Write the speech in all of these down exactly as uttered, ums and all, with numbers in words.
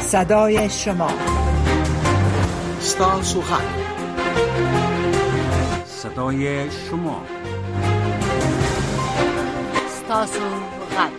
صدای شما، ستاسو غږ، صدای شما، ستاسو غږ.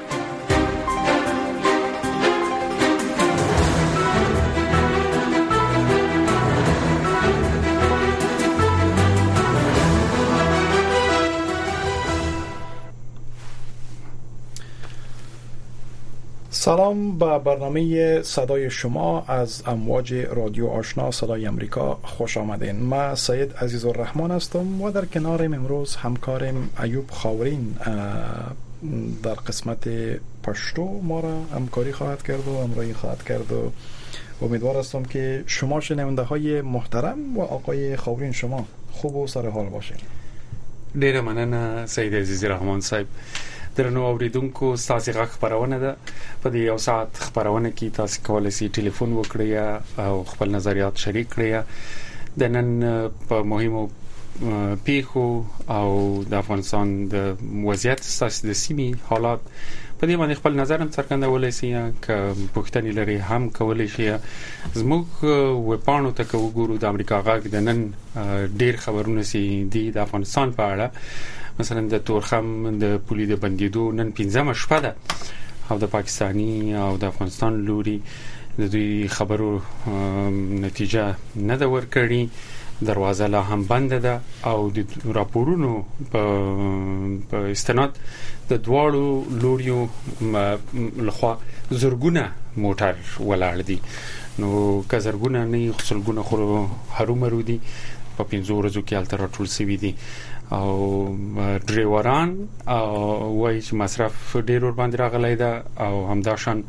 سلام به برنامه صدای شما از امواج رادیو آشنا صدای امریکا خوش آمدین. من سید عزیز الرحمن هستم و در کنارم امروز همکارم ایوب خاورین در قسمت پشتو ما را همکاری خواهد کرد و همراهی خواهد کرد و امیدوار هستم که شما شنونده های محترم و آقای خاورین شما خوب و سر حال باشین. ډیره مننه سید عزیز الرحمن صاحب. درنو اوریدونکو، ستاسو غږ خبرونه ده. په دې یو ساعت خبرونه کې تاسو کولای شئ ټلیفون وکړئ او خپل نظریات شریک کړئ د نن په مهمو پیښو او د افغانستان د وضعیت ستاسو د سیمې حالات په دې باندې خپل نظر هم څرګندولای شئ، که پوښتنې لري هم کولای شئ. زموږ وپاڼو ته وګورو د امریکا غږ د نن ډیر خبرونه سي دي د افغانستان په اړه. مثلا د تورخم د پولي د بندیدو نن پنځمه شپه ده او د پاکستاني او د افغانستان لوري د دوی خبرو نتیجه نه ده ورکړې. دروازه لا هم بنده ده او د راپورونو په استناد د دواړو لوریو لخوا زرګونه موټر ولاړ دي. نو که زرګونه نه خصلګونه خو هرومرو دي په پنځو ورځو کې التر ټول سوي دي او ډریوران او وایي چې مصرف ډیر ور باندې راغلی ده او همداشان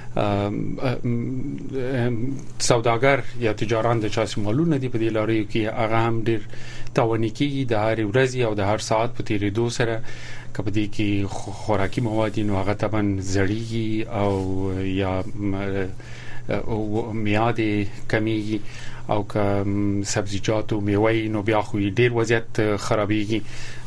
سوداګر یا تجاران د چا سیمالونه دي په دې لارې کې هغه هم ډیر تاواني کیږي د هر ورځ او د هر ساعت په تیریدو سره. کبدي کې خوراکي مواد نو هغه طبعا زړیږي او یا میاده کمیږي او که سبزیجات او میوه نو بیا خو ډیر وضعیت خرابېږي.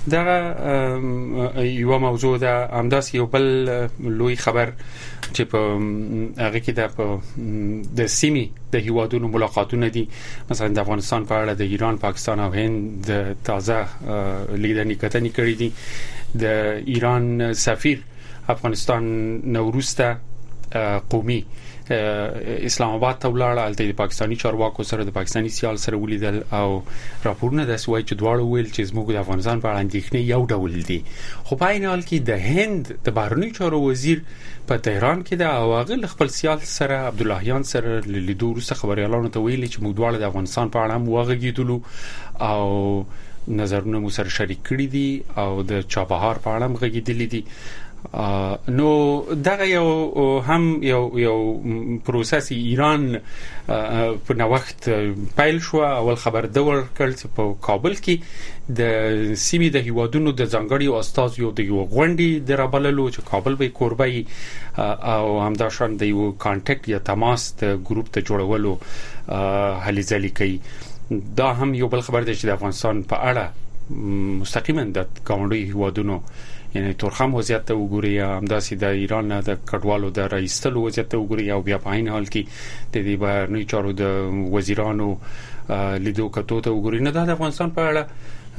دا یو موضوع ده. همداس یو بل لوی خبر چې په هغه کې د د سیمې د هیوادونو ملاقاتونه دي. مثلا د افغانستان په اړه د ایران، پاکستان او هند د تازه لیدنې کتنې کړې دي. د ایران سفیر افغانستان نوروسته قومي اسلام آباد ته ولاړ. البته د پاکستاني چارواکو سره د پاکستاني سیال سره ولیدل او راپورونه د سوي چې دواړو ویل چې زموږ د افغانستان په اړه اندېښنې یو ډول دي. خو په عین حال کې د هند د بهرنی چارو وزیر په تهران کې د هغه خپل سیال سره عبداللهیان سره لیدو وروسته خبريالانو ته ویلي چې موږ دواړه د افغانستان په اړه هم وغږیدلو او نظرونه مو سره شریک کړي دي او د چابهار په اړه هم غږیدلي دي. نو دغه یو هم یو یو پروسس ایران په نو وخت پیل شو. اول خبر دور کړل چې په کابل کې د سیمې د هیوادونو د ځانګړي استاد یو د یو غونډې درابللو چې کابل به کوربای او همداشان د یو کانټیکټ یا تماس د ګروپ ته جوړولو هلې ځلې کوي. دا هم یو بل خبر دی چې د افغانستان په اړه مستقیما د ګاونډي هیوادونو یعنی تورخم وضعیت ته وګوري، همداسې د ایران نه د کډوالو د رئیسلو وضعیت ته وګوري او بیا په عین حال کې د دې بهرنی چارو د وزیرانو لیدو کتو ته وګوري. نه د افغانستان په اړه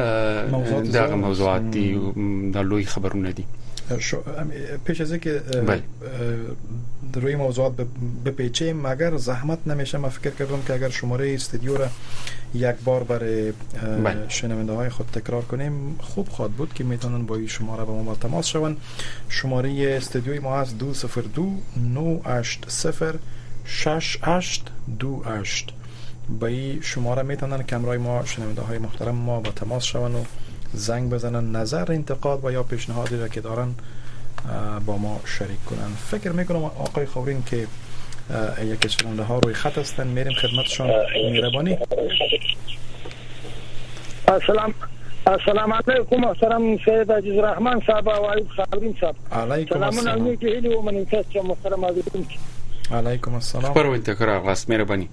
دغه موضوعات دي، د لوی خبرونه دي. پیش از اینکه روی موضوعات بپیچیم، اگر زحمت نمیشه من فکر کردم که اگر شماره استودیو را یک بار برای شنونده های خود تکرار کنیم خوب خواهد بود که میتونن با این شماره با ما تماس شون. شماره استودیوی ما هست دو صفر دو نه هشت صفر شش هشت دو هشت. با این شماره میتونن که همراه ما شنونده های محترم ما با تماس شون و زنگ بزنن، نظر، انتقاد و یا پیشنهادی را که دارن با ما شریک کنن. فکر میکنم آقای خاورین که یکی شنونده ها روی خط هستن، میریم خدمتشان. مهربانی. السلام السلام علیکم محترم سید عزیز الرحمن صاحب و ایوب خاورین صاحب. علیکم السلام. سلام علیکم و من تاسو محترم عزیزم. علیکم السلام. خبر انتخاب غاس مهربانی.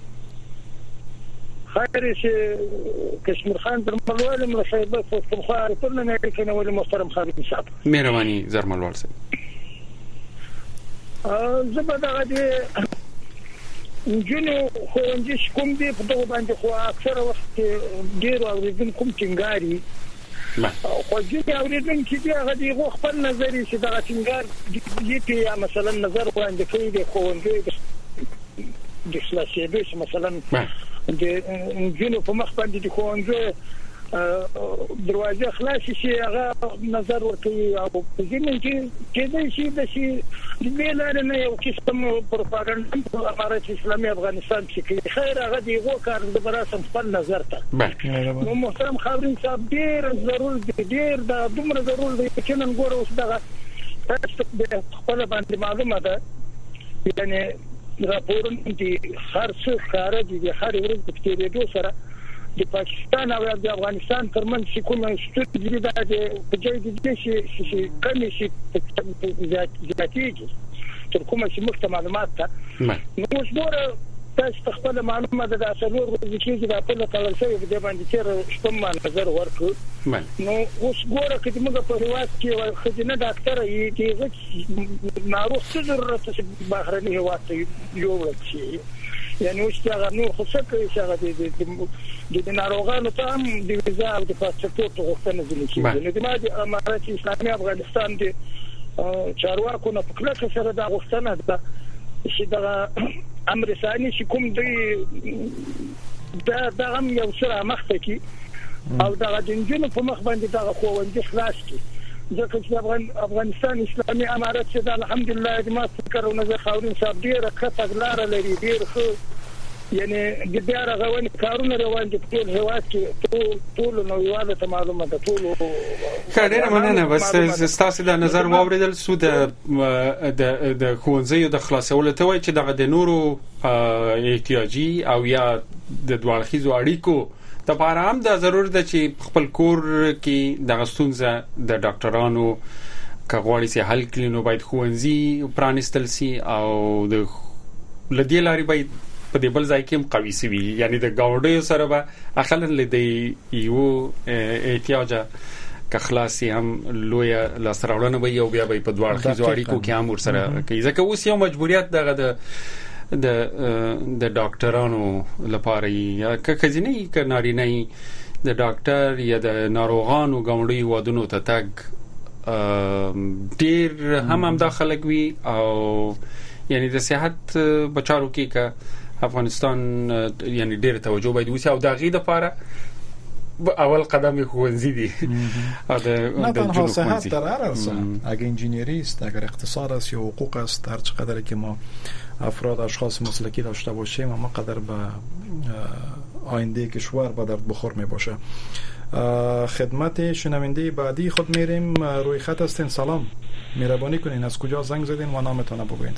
خير شيء كشمير خان درملوال من شيبه فوق خاري كلنا نعرف انا ولي محترم خالد صاحب مهرباني زرملوال صاحب. اه زبده غادي جنو خوندې کوم دي په دغه باندې خو اکثره وخت ډیر اوریدل کوم ټینګاري خو ځینې اوریدونکي دي هغه د خپل نظر چې دغه ټینګار دي یا مثلا نظر وړاندې کوي د خوندې د خلاصېدو مثلا د جنو په مخ باندې د خوندې دروازه خلاصې شي هغه نظر ورکوي او په ځینې کې کېدای شي د شي د بیلاره نه یو قسم پروپاګاندا په امارات اسلامي افغانستان کې خیر هغه دی وو کار د براسم خپل نظر ته نو محترم خاورین صاحب ډیر ضرور دی ډیر د دومره ضرور دی چې نن ګوره اوس دغه تاسو خپل باندې معلومه ده یعنی راپورونه دي هر څه ښکار دي د هر ورځ د تیریدو سره د پاکستان او د افغانستان ترمنځ کومه ستونزې ده د پجای د شي شي کمی شي ذاتيږي تر کومه چې مخته معلومات ده نو اوس ګوره تاسو خپل معلومات د اصلور ورځ کې د خپل تلل شوی د باندې تر شپږ نظر ورکړ نو اوس ګوره چې موږ په هیواد کې خدینه ډاکټر یې چې ناروغ څه ضرورت چې بهرني هیواد ته یو ورشي یعنی اوس هغه نو خو څه کوي چې هغه د ناروغانو ته هم د ویزا او د پاسپورت غوښتنه ځینې کېږي نو د امارات اسلامي افغانستان د چارواکو نه په کلکه سره دا غوښتنه ده چې د امر ثاني چې کوم دی دا د هم یو سره مخته کی او دا د جنونو په مخ باندې دا خوندې خلاص کی ځکه چې افغانستان اسلامي امارات چې الحمدلله د ما فکر او نظر خاورین صاحب ډیره کته لار لري ډیر خو یعنی د بیا راغونې کارونه روان دي ټول هیواد کې ټول ټول نوواله ته معلومه ده ټول خیر مننه بس ستاسو د نظر واوریدل سو د د خوندې د خلاصولو ته وای چې دغه د نورو احتیاجي او یا د دوالخیزو اړیکو د لپاره هم دا ضرور ده چې خپل کور کې د غستونزه د ډاکټرانو کغواړي چې حل کړي نو باید خوندې پرانستل سي او د لدی لاري باید په دې بل ځای کې هم قوي سي یعنی د گاونډیو سره به اخلن لدی یو احتیاج که خلاصي هم لوی لاسراولنه به یو بیا په دوار خيزو اړیکو کې هم ورسره کوي ځکه اوس یو مجبوریت دغه د د د ډاکټرانو لپاره یا که خزینه ک نارینه د ډاکټر یا د ناروغانو گاونډي وادونو ته تک ډیر هم هم داخله کوي او یعنی د صحت بچارو کې ک افغانستان یعنی ډیر توجه باید وشي او د غي د لپاره اول قدم خوندې دي او د جنوب صحت در هر اصل اگه انجینیری است اگر اقتصاد است یا حقوق است هر چقدر که ما افراد اشخاص مسلکی داشته باشیم اما قدر به آینده کشور به درد بخور می باشه. خدمت شنونده بعدی خود میریم روی خط هستین. سلام مهربانی کنین از کجا زنگ زدین و نامتون رو بگوین.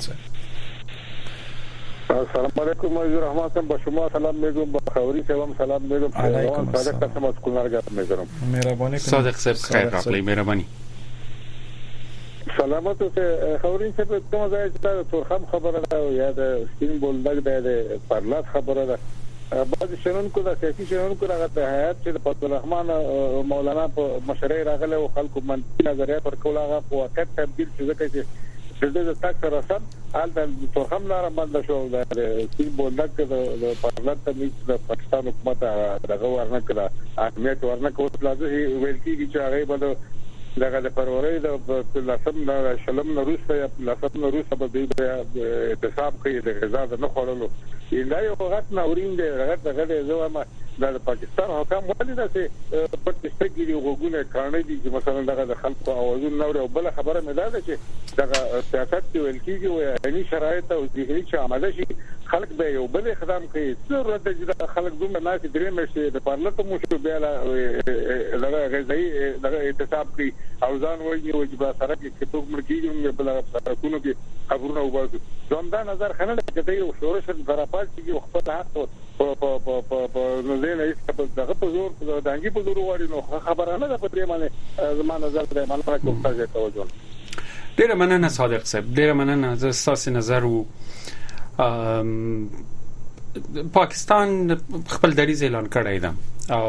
السلام علیکم مجید رحمت با شما سلام میگم با خوری سلام سلام میگم علیکم صادق قسم از کلنرگاه میگم مهربانی کنین صادق صاحب خیر راغلی مهربانی سلامت اوسه خورین چې په کومه ځای چې تورخم خبره ده یا د سپین بولدک د پرلات خبره ده بعض شنونکو د سیاسي شنونکو راغله د حیات چې د فضل الرحمن مولانا په مشرۍ راغله او خلکو منطقي نظریه پر کوله هغه په وخت تبدیل شو ځکه چې د دې تک سره سم حال د تورخم لاره باندې شو د سپین بولدک د پرلات د پاکستان حکومت دغه ورنکړه اهمیت ورنکړه لازم ویل کیږي چې هغه بده دغه د فروری د لسم د شلم روسه یا لسم روسه په دې حساب کوي د غزا نه خورلو دا یو غټ ناورین دی غټ دغه زما د پاکستان حکام ولې دا چې په تستګي دی وګونه کارنه دي چې مثلا دغه د خلکو اوازونه نور او بل خبره مې ده چې دغه سیاست کې ویل کیږي او یعنی شرایط او ذهني چې عمل شي خلک به یو بل اقدام کوي ضرورت دی چې خلک دومره ناس درې مشه د پارلمان مو شو بیا دغه غزاي دغه احتساب کوي او ځان وایي چې په سره کې چې څوک مرګي بل سرکونو کې خبرونه وباسي ځاندا نظر خنل چې یو شورش برابر چې خپل حق په په په په نو زه نه هیڅ دغه په زور د انګي په زور وړي نو خبره نه ده په دې باندې زما نظر درې باندې کوم څه توجه ډیر مننه صادق صاحب ډیر مننه زه تاسو نظر وو پاکستان خپل دریځ اعلان کړی دی او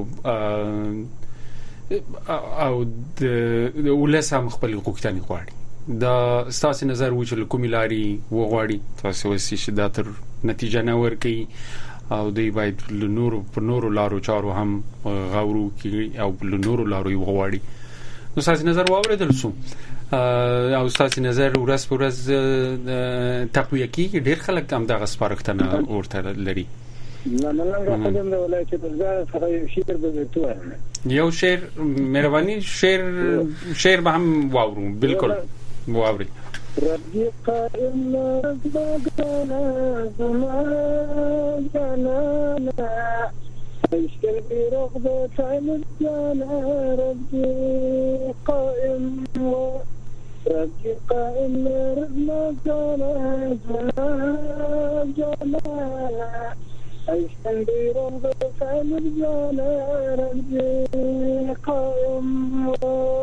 او د ولس هم خپل غوښتنې غواړي دا ستاسو نظر و چې کومې لارې وغواړي تاسو وسی چې دا تر نتیجه نه ورکړي او دوی باید له نورو په نورو لارو چارو هم غورو کړي او له نورو لارو وغواړي. نو ستاسو نظر واوریدل شو او ستاسو نظر ورځ په ورځ تقویه کیږي. ډیر خلک هم دغه سپارښتنه ورته لري. نه نه نه قدم د ولایت بزګر سره شعر به توه یو شعر مهرباني شعر شعر به هم واورو بالکل واوري. ربي قائم ربنا زمان جنانا اشكل برغبة عمدنا ربي قائم ربي قائم ربنا زمان جنانا اشكل برغبة عمدنا ربي قائم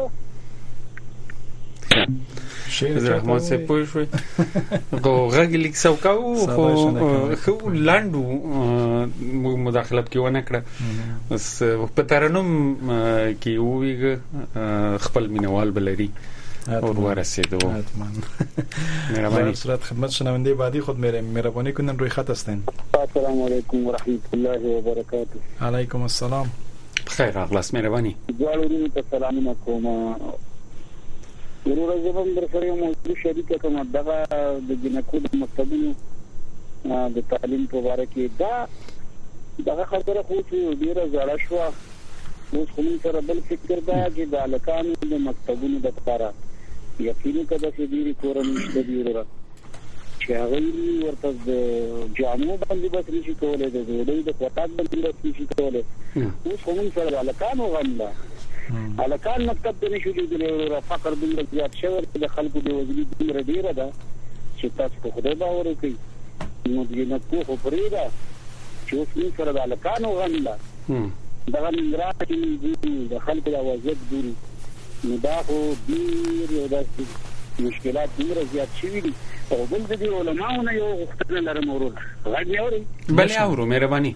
شعر رحمان سے پوښوي غو غږی لیک سوکاو خو خو لاندو مداخله کې ونه کړه بس په ترنم کې ویګ خپل مینوال بلري او ورسېدو. مهربانی صورت خدمت شنونده بعدی خود میره مهربانی کنن روی خط هستین. السلام علیکم و رحمت الله و برکاته. علیکم السلام. خیر اخلاص مهربانی. جوړوري ته سلام کوم. ورور زبم در سره موضوع شریکه کوم دغه د جنکو د مکتبونو د تعلیم په اړه کې دا دغه خبره خو چې ډیره زړه شو اوس کوم سره بل فکر دا چې د الکانو د مکتبونو د لپاره یقیني کده چې ډیری کورنۍ د ډیره چې هغه ورته د جامو باندې بس نشي کولای د ډوډۍ د کوټات باندې نشي کولای. اوس کوم سره الکانو غنده الکان مکتب د نشو د فقر د زیات شور د خلکو د وزلي د ډیره ده چې تاسو په خدای باور کوي نو د نکو په پریدا چې اوس موږ سره د الکانو غنده دغه نګران د خلکو د وضعیت ګوري نو دا خو ډیر یو داسې مشکلات ډیر زیات شوي دي او بل د علماءونو یو غوښتنه لرم ورور غږ نه اوري بلې اورو مهرباني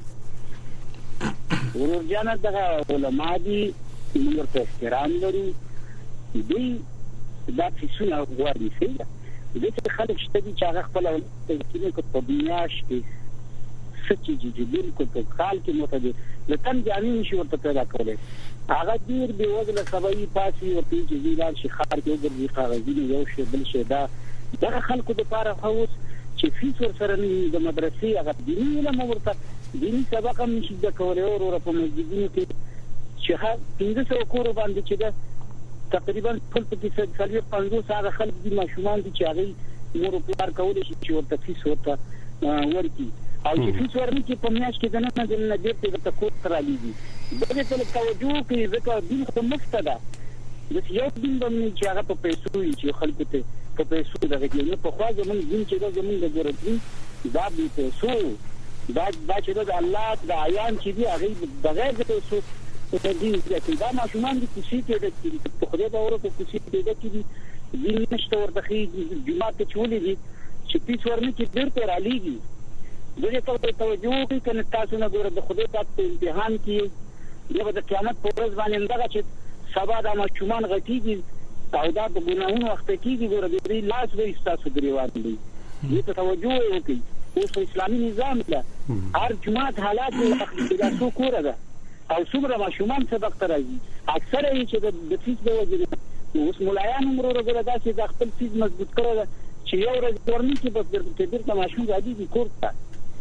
ورور جان دغه علماء دي موږ ته احترام لرو دوی دا چې څونه غواړي چې د خلک شته چې هغه خپل تلقین کو په بنیاش کې سچي چې بالکل په خال کې متدي لکه ځاني نشي ورته پیدا کولای هغه ډیر به وزله سبای پاسي او پیږي زیلال شي خار کې وګرځي کاغذي یو شی بل شی دا دغه خلکو د لپاره هوس چې فیس ور سره د مدرسې هغه دیني علم ورته دیني سبق هم نشي د کولای او په مسجدونو کې چې ها پنځه سوه کور باندې چې دا تقریبا ټول په کې څلور پنځوس هغه خلک دي ماشومان دي چې هغه مور پلار کولای شي چې ورته فیس ورته ورکړي او چې فیس ورنه کې په میاشت کې دنه د نه دې ته کور تر علیږي دغه ته توجه کوي ځکه دین خو مفت ده د یو دین باندې چې هغه په پیسو وي چې خلکو ته په پیسو دغه کې نه په خوا زمون دین چې دا زمون د ګرځي دا به پیسو دا دا چې د الله د عیان چې دی هغه بغیر د پیسو په دې کې دا ماشومان دي چې چې د خدای باور په کوشش کې دا چې دین نشته ورته چې جماعت ته چولې دي چې پیس ورنه کې ډېر تر علیږي دغه ته توجه کوي کنه تاسو نه ګوره د خدای په امتحان کې یو د قیامت په ورځ باندې دغه چې سبا د ماشومان غټيږي او دا د ګناهونو وخت کېږي ګوره دې لاس وې تاسو ګریوان دي دې ته توجه وکړئ اوس اسلامي نظام له هر جماعت حالات د څو کوره ده او څومره ماشومان سبق ته راځي اکثره یې چې د فیس په وجه اوس مولایان هم وروره دا چې د خپل فیس مضبوط کړو چې یو ورځ ورني چې بس د دې ماشوم راځي کور ته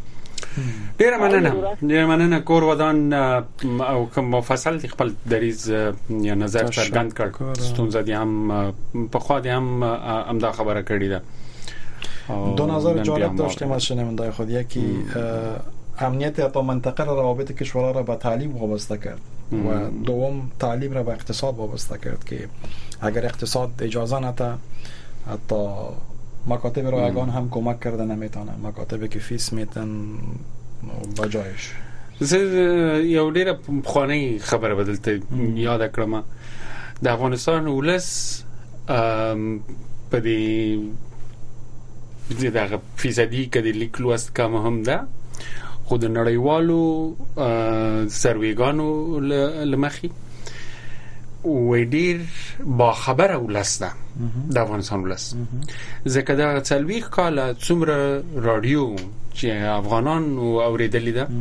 ډیر مننه ډیر مننه کور ودان او کوم مفصل خپل دریز یا نظر څرګند کړ ستونزه دي هم په خو دي هم هم دا خبره کړې ده دو نظر جالب داشتیم از شنونده‌های خود یکی امنیت اعطا منطقه را روابط کشورها را به تعلیم وابسته کرد و دوم تعلیم را به اقتصاد وابسته کرد که اگر اقتصاد اجازه نده حتی مکاتب رایگان هم کمک کرده نمیتونه مکاتبی که فیس میتن بجایش زه یو ډیره خانه خبره بدلته یاد کړم د افغانستان ولس په دې دغه فیصدي کدي لیک لوست کم هم ده خو د نړیوالو سرویګانو لمخي و ډیر با خبره ولسته د افغانستان ولس ځکه دا څلويخ کال څومره رادیو چې افغانان اوریدلې ده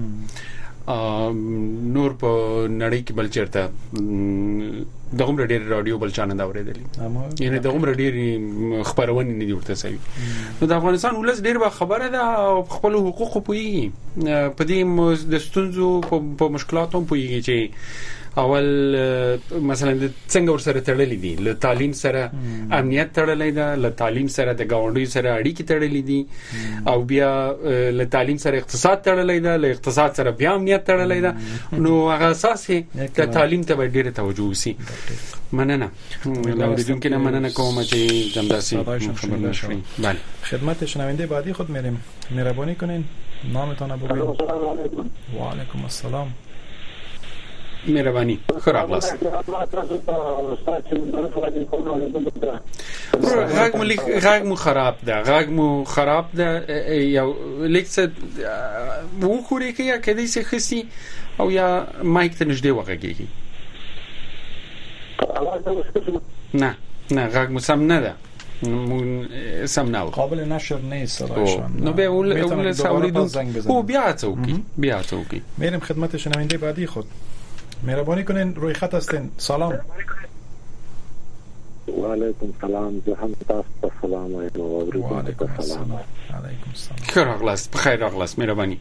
نور په نړۍ کې بل چیرته دغه ډېر رادیو بل چانه دا اوریدلې یعنی دغه ډېر خبرونه نه دي ورته سوي نو د افغانستان ولس ډېر با خبره ده او خپل حقوق پوي په دې د ستونزو په مشکلاتو پوي چې اول مثلا د څنګه ورسره تړلې دي له تعلیم سره امنیت تړلې ده له تعلیم سره د گاونډي سره اړیکې تړلې دي او بیا له تعلیم سره اقتصاد تړلې ده له اقتصاد سره بیا امنیت تړلې ده نو هغه اساسي د تعلیم ته ډېر توجه وسی مننه لوریدون که نه مننه کوم چې دمداسی خبر شوي بله خدمت شنونده بعدی خود میریم مهربانی کنین نامتان بگوید و علیکم السلام مهربانی خراب لاست غاگ مو غاگ مو خراب ده غاگ مو خراب ده یا لیکس وو خوري کې یا کدي څه خسي او یا مایک ته نږدې وغږیږي نه نه غاگ مو سم نه ده سم نه قابل نشر نیست صدایشان نو به اول اول ساوریدون او بیا څوکي بیا څوکي میریم خدمت شنونده بعدی خود مهربانی کنین روی خط هستین سلام و علیکم سلام زه هم تاسو سلام وایم و علیکم السلام علیکم السلام خیر اغلاس بخیر اغلاس مهربانی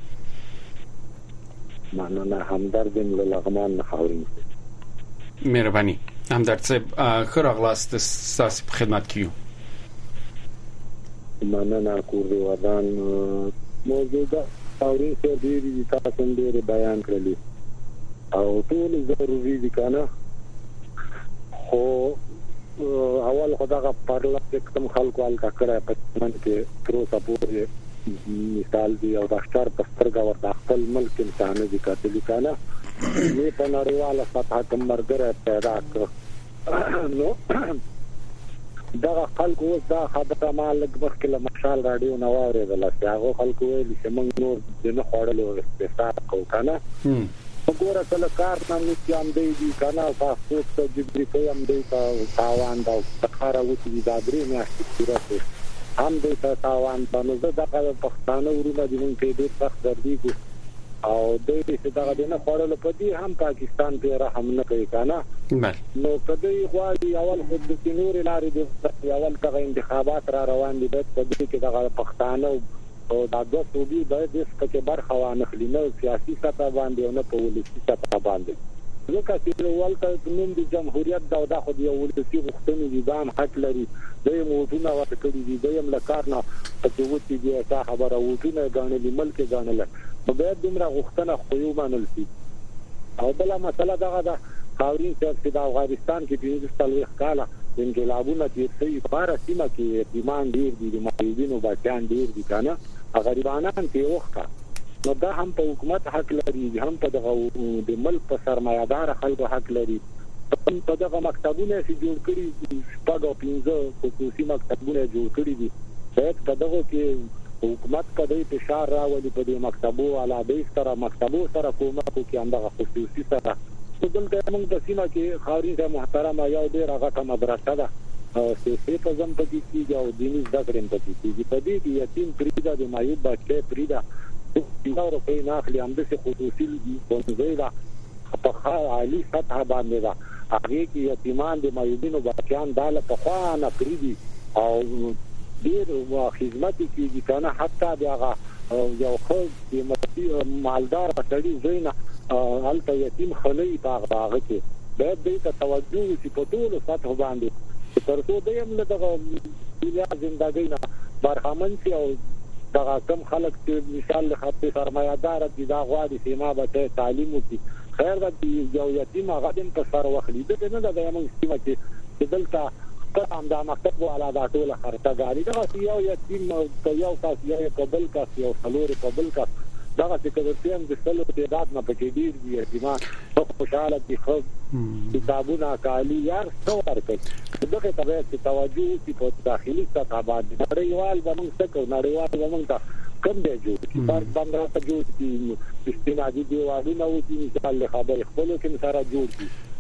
مننه همدرد له لغمان نه خاورین مهربانی همدرد صاحب خیر اغلاس د ساس په خدمت کیو مننه کور دی ودان موجوده خاورین سره دی تاسو ډیر بیان کړلی او ټول ضروري دي کنه خو اول خدای پرلا کوم خلکو ال کړه په من کې تر اوسه پورې مثال دی او د اختر په سترګه ورته خپل ملک انسان دي کاتلی کنه نه په نړیواله سطح کوم مرګره پیدا کړ نو دا خلکو دا خبره مالک مخکله مشال رادیو نو اوریدل چې هغه خلکو ویل چې موږ نور د نه خړل او استفاده کوو کنه وګوره کله کار نام نشم دی دي کنه تاسو ته جبري کوم دی تاوان دا ښکارا وتی دا درې میاشتې پوره هم دی تاوان باندې دا د پښتانه ورونه د مونږ کې ډېر سخت دردي او د دې څخه د نه خورل په دې هم پاکستان په رحم نه کوي کنه نو کدی غواړي اول خود د نور لارې د اول څنګه انتخابات را روان دي په دې کې د پښتانه او دا د سعودي د دې څخه برخه وانخلي نو سیاسي سطح باندې او نه په ولسی سطح باندې ځکه چې ولته نوم د جمهوریت دا د خو یو ولسی غوښتنې دي ځان حق لري د موجوده وخت کې دي د یم لکارنا په توتی دي تا خبره وټونه غاڼلې ملک غاڼل نو به دمر غوښتنه خو یو منل شي او بل مسله دغه د خاورین چې د افغانستان کې د ستلوخ کاله انقلابونه چې په پارسیمه کې ایمان ډیر دي د مایدینو بچان ډیر دي کنه غریبانان ته وخته نو دا هم په حکومت حق لري هم په دغه د ملک په سرمایدار خلکو حق لري په دغه مکتبونه چې جوړ کړي شپږ او پنځه خصوصي مکتبونه جوړ کړي دي باید په دغه کې حکومت په دې فشار راولي په دې مکتبو علاوه سره مکتبو سره کومه کوي اندغه خصوصي سره دلته موږ د سیمه کې خاورین محترمه یو ډیر هغه مدرسه ده او سیاسي په ځم پکې کیږي او دیني ذکرین پکې کیږي په دې کې یتیم پریدا د مایوب بچي پریدا یو روپۍ نه اخلي هم د خصوصي بنځیدا په عالی سطح باندې دا هغه کې یتیمان د مایوبینو بچیان داله په خوانه پریدي او ډیر خدمت کیږي کنه حتی دغه یو خو د مالدار پټړي زینا الته یتیم خلې باغ باغ کې باید دې ته توجه وشي په ټول سطح باندې ترڅو دیم له دغه دنیا ژوندۍ نه برخمن شي او دغه کم خلک چې مثال له خاطر سرمایدار دي دا غواړي چې ما به تعلیم وکړي خیر د یو یتیم غدن په سر وخلی د نه د یمن سیمه کې دلته په هم دا مکتب ولا دا ټول خرڅه غالي دا یو یتیم په یو کاس یو قبل کاس یو څلور قبل کاس دا چې کورتیم د سلو تعداد نه پکې ډیر دی یتیمان په خوشاله دي خو کتابونه کالی یار څو ورکړي دغه طبيعت چې توجه کی په داخلي سطح باندې نړیوال باندې څه کو نړیوال باندې کم دی جوړ پر باندې ته جوړ کی استنادي دیوالونه او چې مثال خبر خپل کې سره جوړ کی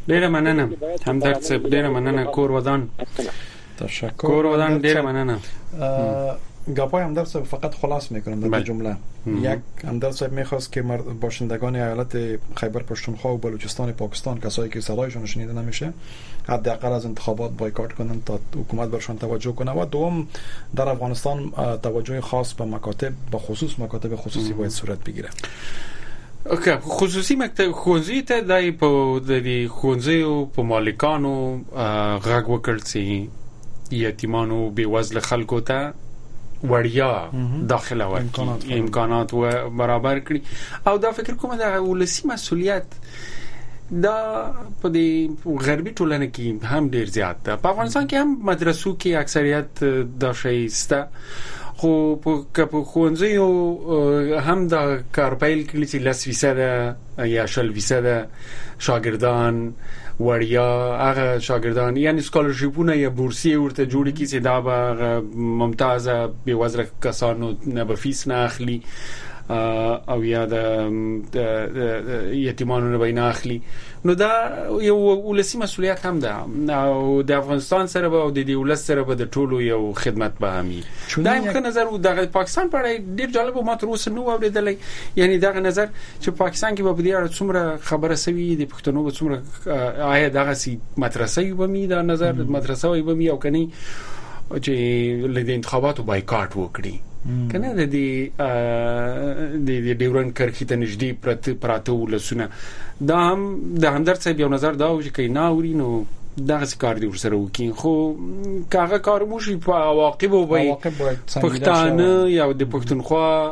ډیره مننه همدرد صاحب، ډیره مننه. کور ودان تشکر. کور ودان ډیره مننه. گپای همدرد صاحب فقط خلاص میکنم در جمله. یک همدرد صاحب میخواست که باشندگان ایالت خیبر پختونخوا و بلوچستان پاکستان، کسایی که صدایشون شنیده نمیشه، حداقل از انتخابات بایکاٹ کنن تا حکومت برشان توجه کنه. و دوم در افغانستان توجه خاص به مکاتب، به خصوص مکاتب خصوصی باید صورت بگیره. اوکې خصوصي مکتب خوځي ته دای په د خوځي او په مالکانو غږ وکړ چې یتیمانو بې وزله خلکو ته وړیا داخله ورکړي، امکانات و برابر کړي. او دا فکر کوم دا ولسی مسؤلیت دا په دې غربي ټولنه کې هم ډیر زیات ده. په افغانستان کې هم مدرسو کې اکثریت دا شی سته، خو په ښوونځیو هم دا کار پیل کړي چې لس فیصده یا شل فیصده شاګردان وړیا هغه شاګردان یعنی سکالرشیپونه یا بورسي ورته جوړ کړي چې دا به ممتازه بې وزله کسانو نه به فیس نه اخلي او یا د یتیمانو نه به نه اخلي. نو دا یو ولسی مسؤلیت هم ده او د افغانستان سره به او د دولت سره به د ټولو یو خدمت به همي. دا یو نظر د پاکستان په اړه ډیر جالب ما تر اوسه نو اوریدلی، یعنی دا نظر چې پاکستان کې به په دې اړه څومره خبره سوي د پښتنو به څومره آیا دغه سي مدرسې به می دا نظر مدرسې به می او کني چې د انتخاباتو بایکاټ وکړي کنه د دې د ډیورن کرخي ته نږدې پرته پراته ولسونه. دا هم د همدرد صاحب یو نظر دا و چې کینا اوري نو دغه کار دی ورسره وکړي، خو کاغه کار مو شي په عواقب وي پښتانه یا د پښتونخوا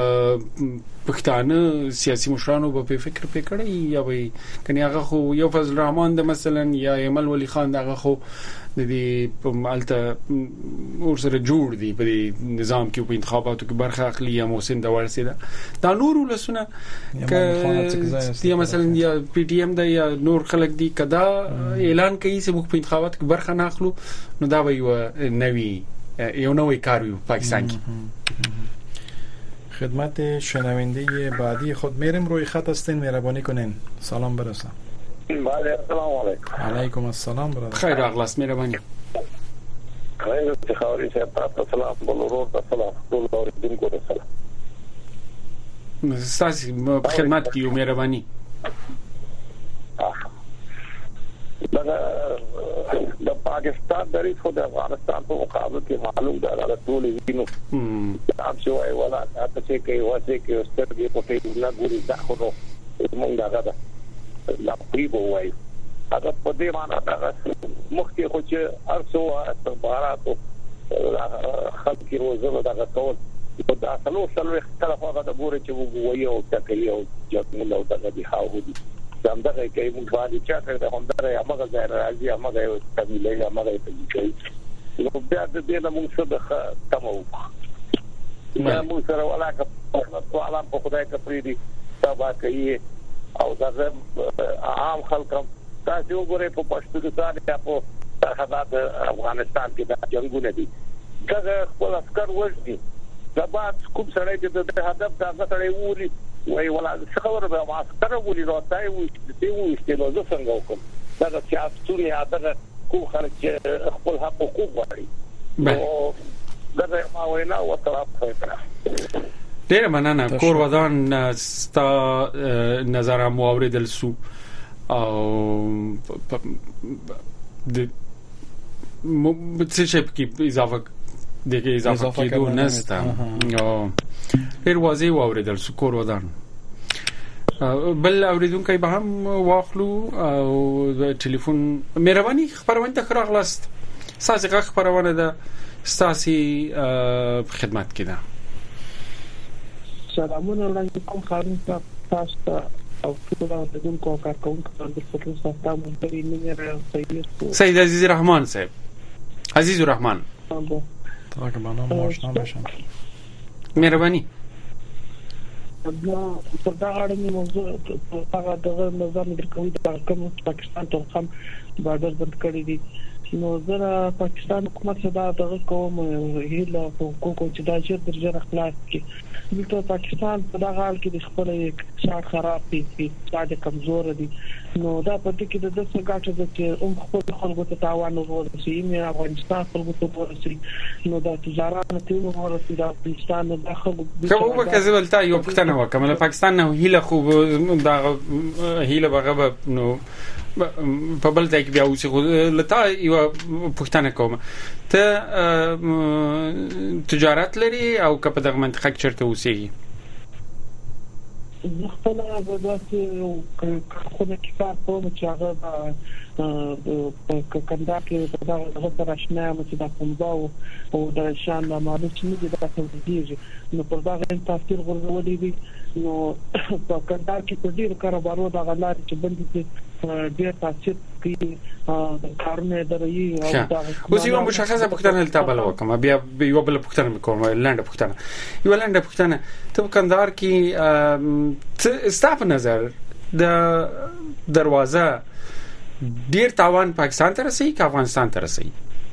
پښتانه سیاسي مشرانو په فکر پکړی یا وي کني هغه خو یو فضل الرحمن د مثلا یا ایمل ولی خان دغه خو د دې په الته ورسره جوړ دی په نظام کې په انتخاباتو کې برخه اخلي یا محسن د ورسېده دا نور ولسونه ک یا مثلا یا پی ټی ایم د یا نور خلک دی کدا اعلان کوي چې موږ په انتخاباتو کې برخه نه اخلو نو دا به یو نوی یو نوې کار وي پاکستان کې. خدمت شنونده بعدی خود میریم، روی خط هستین، مهربانی کنین سلام برسه. بله السلام علیکم. علیکم السلام برادر. خیر اغلاس مهربانی. خیر افتخاری صاحب تاسو سلام بلورو سلام ټول اوریدونکو ته سلام. تاسو په خدمت کې یو مهربانی. دا د پاکستان د ریښو د افغانستان په مقابله کې معلوم ده دا ټول وینو تاسو شوي ولا تاسو چې کوي واسه کې سترګې په کې نه ګوري دا خو موږ دا ده لا پریبو وای هغه په دې معنا دا مخکې خو چې ارسو استخباراتو خلک روزنه دا ټول دا څلو څلو اختلاف هغه د ګوري چې وایي او تکلیف او جګړه او دغه دی هاودي دغه کې موږ باندې چې دا هم دا هغه ځای راځي هغه یو تبلیغ هغه کوي نو بیا د دې موږ څه د تمو ما موږ سره ولاکه په عالم په خدای ته پریدي تابع کوي او دا عام خلک تاسو وګورئ په پښتونستان کې په حالات افغانستان کې د جنگونه دي دا خپل افکار وځي دا بعد کوم سره چې د هدف دا غټړې ووري وای ولا څه خبره به ما سره ولې راځي و چې و چې نو زه څنګه وکم دا چې اصلي دا کوم خلک خپل حق حقوق غواړي نو دا ما وینا او طرف خبره ډیر مننه. کور ودان ستا نظر مو اوریدل سو او د څه شي کې اضافه دغه اضافه کېدو نشته او ډیر واضح اوریدل سو کور ودان بل اوریدونکو به هم واخلو او ټلیفون مهرباني خبرونه ته راغلاست ساسي خبرونه ده ساسي خدمت کړه. سلامونه علیکم خارون تاسو او ټول اوریدونکو کارکونکو د فوټو ساتم د انجینر سید عزیز الرحمن صاحب عزیز الرحمن تاکه باندې ماشنا بشم مهرباني. دا په دا اړه موضوع هغه دغه نظام درکوي د کوم پاکستان ته هم بارډر بند کړی دي نو زه پاکستان حکومت څخه دغه کوم هیله کوم چې دا چې درجه اخلاص کې دلته پاکستان په دغه حال کې د خپل اقتصاد خراب دي اقتصاد کمزور دي نو دا په دې کې د څه ګټه ده چې هم خپل خلکو ته تاوان ورسي نه افغانستان خلکو ته ورسي نو دا تجارت ته ورسي دا پاکستان د خلکو کوم وکړه ولتا یو پښتنه وکړه پاکستان نه هیله خو دا هیله بغه نو په بل ځای کې بیا اوسې لته یو پښتنه کوم ته تجارت لري او که په دغه منطقه کې چیرته اوسېږي خپل وضاحت خو د کفار په مچاغه په کنده کې دا غوښتل راشنه چې د کومباو او د شان معلومات چې دي دا څه دي نو په دا غن تاثیر غوړولې دي نو په کنده کې په ډیر کاروبارو دا غلار چې بندي ډیر تاثیر کوي د کارونه درې او دا اوس یو مشخصه پښتنه التابل وکم بیا یو بل پښتنه کوم لاندې پښتنه یو لاندې پښتنه ته کندهار کې ستاسو نظر د دروازه ډیر تاوان پاکستان ته رسي که افغانستان ته رسي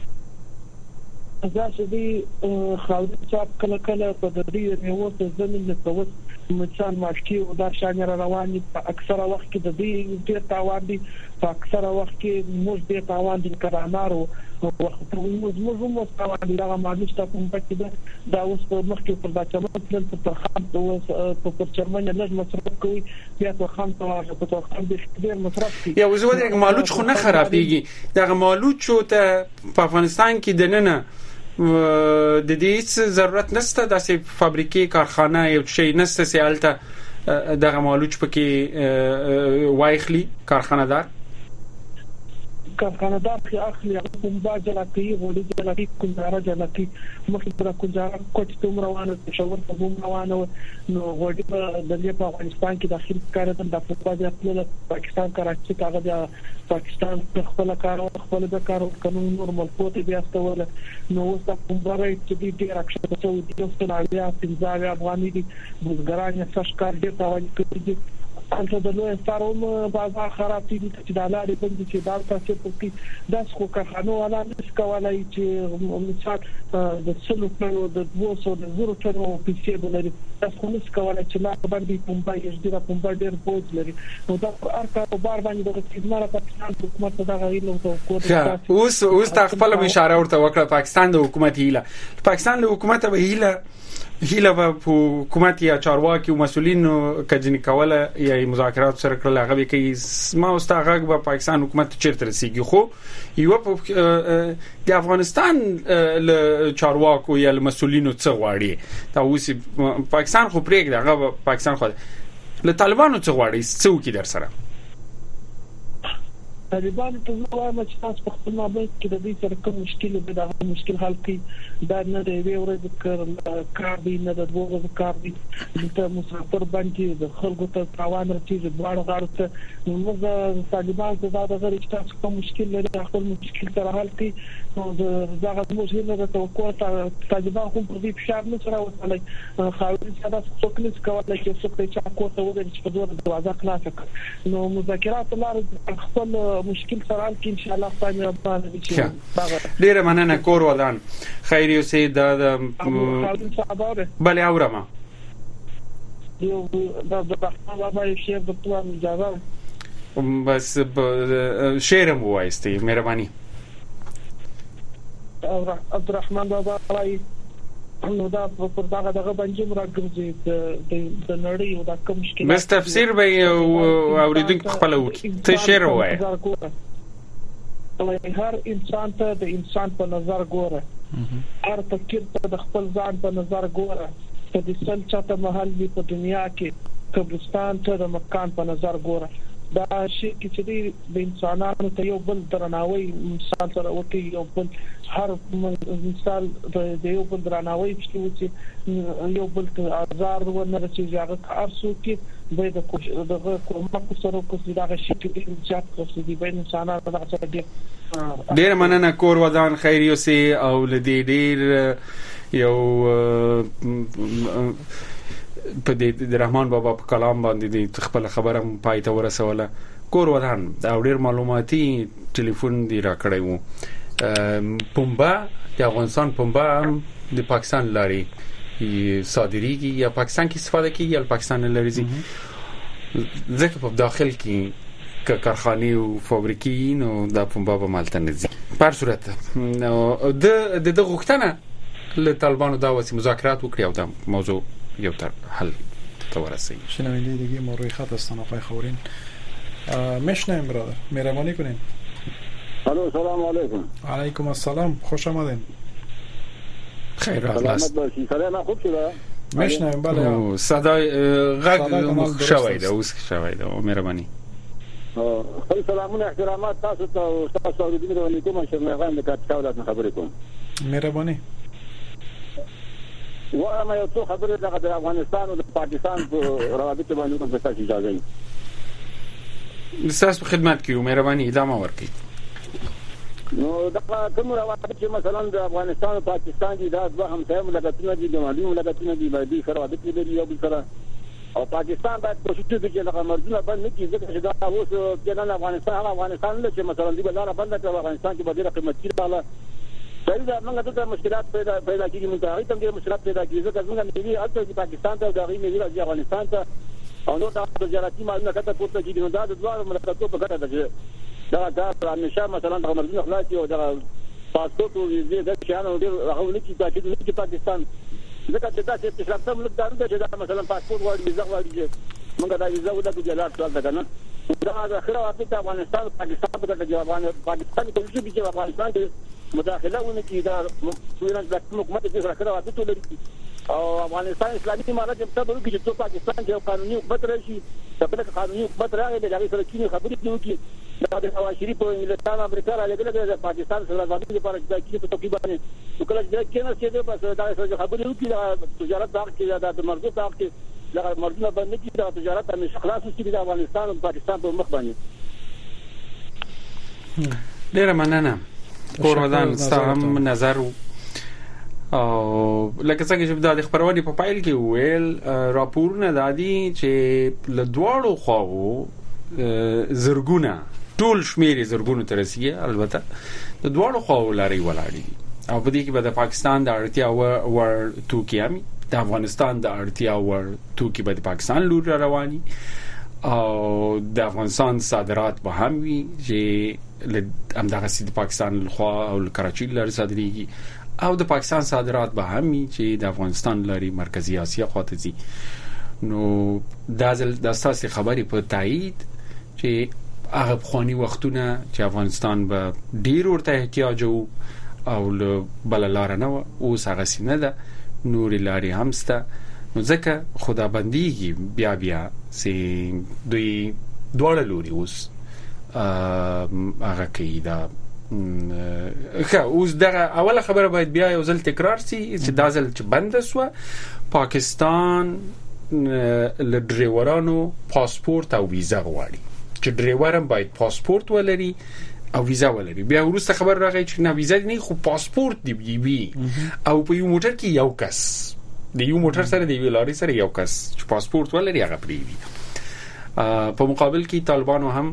دا چې دی خاوري چاپ کله کله په دې نیو ته زمين له توس مثال ماشکی او دا شان روان دي اکثره وخت کې د دې ډیر تاوان دي په اکثره وخت کې موږ دې تاوان دي کرانارو وخت موږ موږ مو تاوان دي دا معلومات ته کوم پکې دا اوس په مخ کې پر دا چې په خام په پر چرمنه لږ مصرف کوي بیا په خام ته په خام دې ډیر مصرف کوي یا وزو دې معلومات خو نه خرابېږي دا معلومات شو ته په افغانستان کې دننه د دې ضرورت نشته د فابریکې کارخانه یو شی نشته سیالته دغه مالوچ پکې وایخلی کارخانه دار کارخانه دار کې اخلي کوم باجلا کوي غوړي جلا کوي کوم راځه لکه مخکې پر کوم ځای کوټ ته روانه شاور ته هم روانه نو غوړي په دلته په افغانستان کې داخل کار د په خپل پاکستان کراچي کاغذ پاکستان خپل کار او خپل د کار قانون نور ملکوت بیا استول نو اوس کوم برای چې دې راکشه ته د استرالیا پنځه افغاني دي بزګران یې سشکار دي تاوان کوي انته د لوی فارم بازار خراب دي چې د لارې بندي چې دا تاسو په کې داس خو کارخانو ولا نس کولای چې مثال د څلو په د دوه سوه د زیرو ټنو پیسې لري تاسو نس کولای چې لا باندې پمپای یې ډیر پمپای ډیر بوج لري نو دا ارکا په بار باندې د خدمت پاکستان حکومت دا غوښتل نو کو اوس اوس تخپل اشاره ورته وکړه پاکستان د حکومت هیله پاکستان د حکومت به هیله هیله په حکومت یا چارواکي او مسولینو کجنی کوله یا مذاکرات سره کړل هغه کې ما واستغه په پاکستان حکومت چیرته رسیدي خو یو په د افغانستان له چارواکو یا مسولینو څخه غواړي دا اوس پاکستان خو پرېګ دغه پاکستان خو له طالبانو څخه غواړي څو کې در سره طالبان ته وایم چې تاسو په خپل مابین کې د دې سره کوم مشکل دی دا مشکل حل کړي دا نه دی وی ورته کار دی نه د دوه ورځې کار دی د مسافر باندې د خلکو ته تاوان راځي د باړ غاړه ته موږ طالبان ته دا د غیر چې کوم مشکل لري خپل مشکل سره حل کړي نو دا غو موږ نه د توقع طالبان هم په دې فشار نه سره وصلای خاوري ساده څوک نه کولای چې څوک چې کوته وګوري چې په دوه دروازه خلاصه نو مذاکرات لار خپل مشکل سره حل کې ان شاء الله خدای ربانه دې ډیره مننه کور ودان خیر یو سي د بل اورما یو د رحمان بابا شیخ د پلان اجازه بس شعرم وایستی مهرباني عبدالرحمن بابا راي نو دا په دغه دغه باندې راګرځي د د نړۍ او د کوم مشکل مس تفسیر به اوریدونکو خپل وکي ته شعر وای هر انسان ته د انسان په نظر ګوره هر فکر ته د خپل ځان په نظر ګوره ته د سل چاته محل دی په دنیا کې قبرستان ته د مکان په نظر ګوره دا شي چې د انسانانو ته یو بل درناوی مثال سره وکي یو بل هر مثال د یو بل درناوی چې یو بل ته آزار ورنه چې هغه ارسو کې به د دغه کومه سره کوي دا شي چې چات کوي د بین انسانانو د څه ډیر ډیر مننه کور ودان خیر یو سي او لدی ډیر یو په دې د رحمان بابا په کلام باندې د خپل خبره پای ته ورسوله کور ودان دا ډیر معلوماتي ټلیفون دی را کړی وو پنبه د افغانستان پنبه هم د پاکستان لاري صادريږي یا پاکستان کې استفاده کیږي یا پاکستان لاري ځکه په داخل کې کارخانه او فابریکې نو د پنبه په مالته نه دي. په صورت نو د د غوښتنه له طالبانو دا وسی مذاکرات وکړي او د موضوع یو تر حل ته ورسیږي. شنوینده دیگه ما روی خط هستن آقای خاورین. میشنویم برادر، مهربانی کنین. الو سلام علیکم. علیکم السلام، خوش آمدین. خیر راست. سلامت باشی. سلام خوب شده؟ میشنویم بله. صدای غږ شوی ده اوس شوی ده. مهربانی. خیلی سلامونه احترامات تاسو ته او تاسو اوریدونکو باندې کوم شرمغان د کاټ څولات خبرې کوم. مهربانی. وایم یو څه خبره ده د افغانستان او د پاکستان په روابط باندې کوم څه اجازه ده. تاسو په خدمت کې مهرباني ادامه ورکړئ. نو دا کوم روابط چې مثلا د افغانستان او پاکستان دي دا دوه همسایه ملګرتونه دي، د مالي ملګرتونه دي، باندې روابط لري یو بل سره. او پاکستان باید کوشش وکړي چې هغه مرزونه بند نه کړي ځکه چې دا اوس د افغانستان هغه افغانستان له چې مثلا دی بلاره بند کړي افغانستان کې به ډېر قیمتي راغله. صحیح ده موږ ته مشکلات پیدا پیدا کیږي موږ ته هم ډېر مشکلات پیدا کیږي ځکه موږ نه دی اته چې پاکستان ته دا غي نه راځي افغانستان ته او نو دا تجارتي مالونه کته پورته کیږي نو دا د دوه ملکاتو په ګټه ده دا دا همیشه مثلا د مرزونه خلاصي او دا پاسپورت او ویزه د شانو ډېر هغه نه کیږي چې پاکستان ځکه چې دا چې شرطه ملک دارو چې دا مثلا پاسپورت غواړي ویزه غواړي موږ دا ویزه ودا د جلال سوال ده کنه دا د اخر وخت افغانستان پاکستان په دغه افغان پاکستان کې کوم چې افغانستان کې مداخله ونه کی دا سویران د حکومت کې سره کړه واده ټول او افغانستان اسلامي امارات چې په ټول کې چې پاکستان کې قانوني حکومت راشي د قانوني حکومت راغی د هغه سره کې خبرې کوي دا د حواشری په انګلستان امریکا را لګل د پاکستان سره د لپاره چې په توګه باندې وکړل چې کینه چې د پس دا خبرې وکړي د تجارت داخل کې د مرزو داخل کې دا مرزونه باندې کې د تجارت هم خلاص شي د افغانستان او پاکستان په مخ باندې. ډیره مننه. قربان ستاسو نظر او لکه څنګه چې د خبرونه په پایل کې ویل راپورونه دادي چې له دواړو خواو زرګونه ټول شمیر زرګونو ترسیه البته د دواړو خواو لري ولاړی او په دې کې به د پاکستان د اړتیا ور توکیامي د افغانستان د اړتیا ور توکی به د پاکستان لور رواني او د افغانستان صادرات به هم وي چې همدغه د پاکستان خوا او کراچي لري صادريږي او د پاکستان صادرات به هم وي چې د افغانستان لري مرکزی اسیا خواته ځي. نو دا ځل د اساسي خبرې په تایید چې هغه خواني وختونه چې افغانستان به ډیر ورته احتیاج او له بل لار نه او هغه سینه ده نور لاري همسته نو ځکه خدابندیږي بیا بیا سي دوی دوړ لوري اوس هغه کې دا که اوس دغه اوله خبره باید بیا یو ځل تکرار سي چې دا ځل چې بند شو پاکستان له ډریورانو پاسپورت او ویزا غواړي چې ډریورم باید پاسپورت ولري او ویزا ولري. بیا ورسته خبر راغی چې نه ویزا نه خو پاسپورت دی وی او په یو موټر کې یو کس د یو موټر سره د یو لاري سره یو کس چې پاسپورت ولري هغه پریوي. په مقابل کې طالبانو هم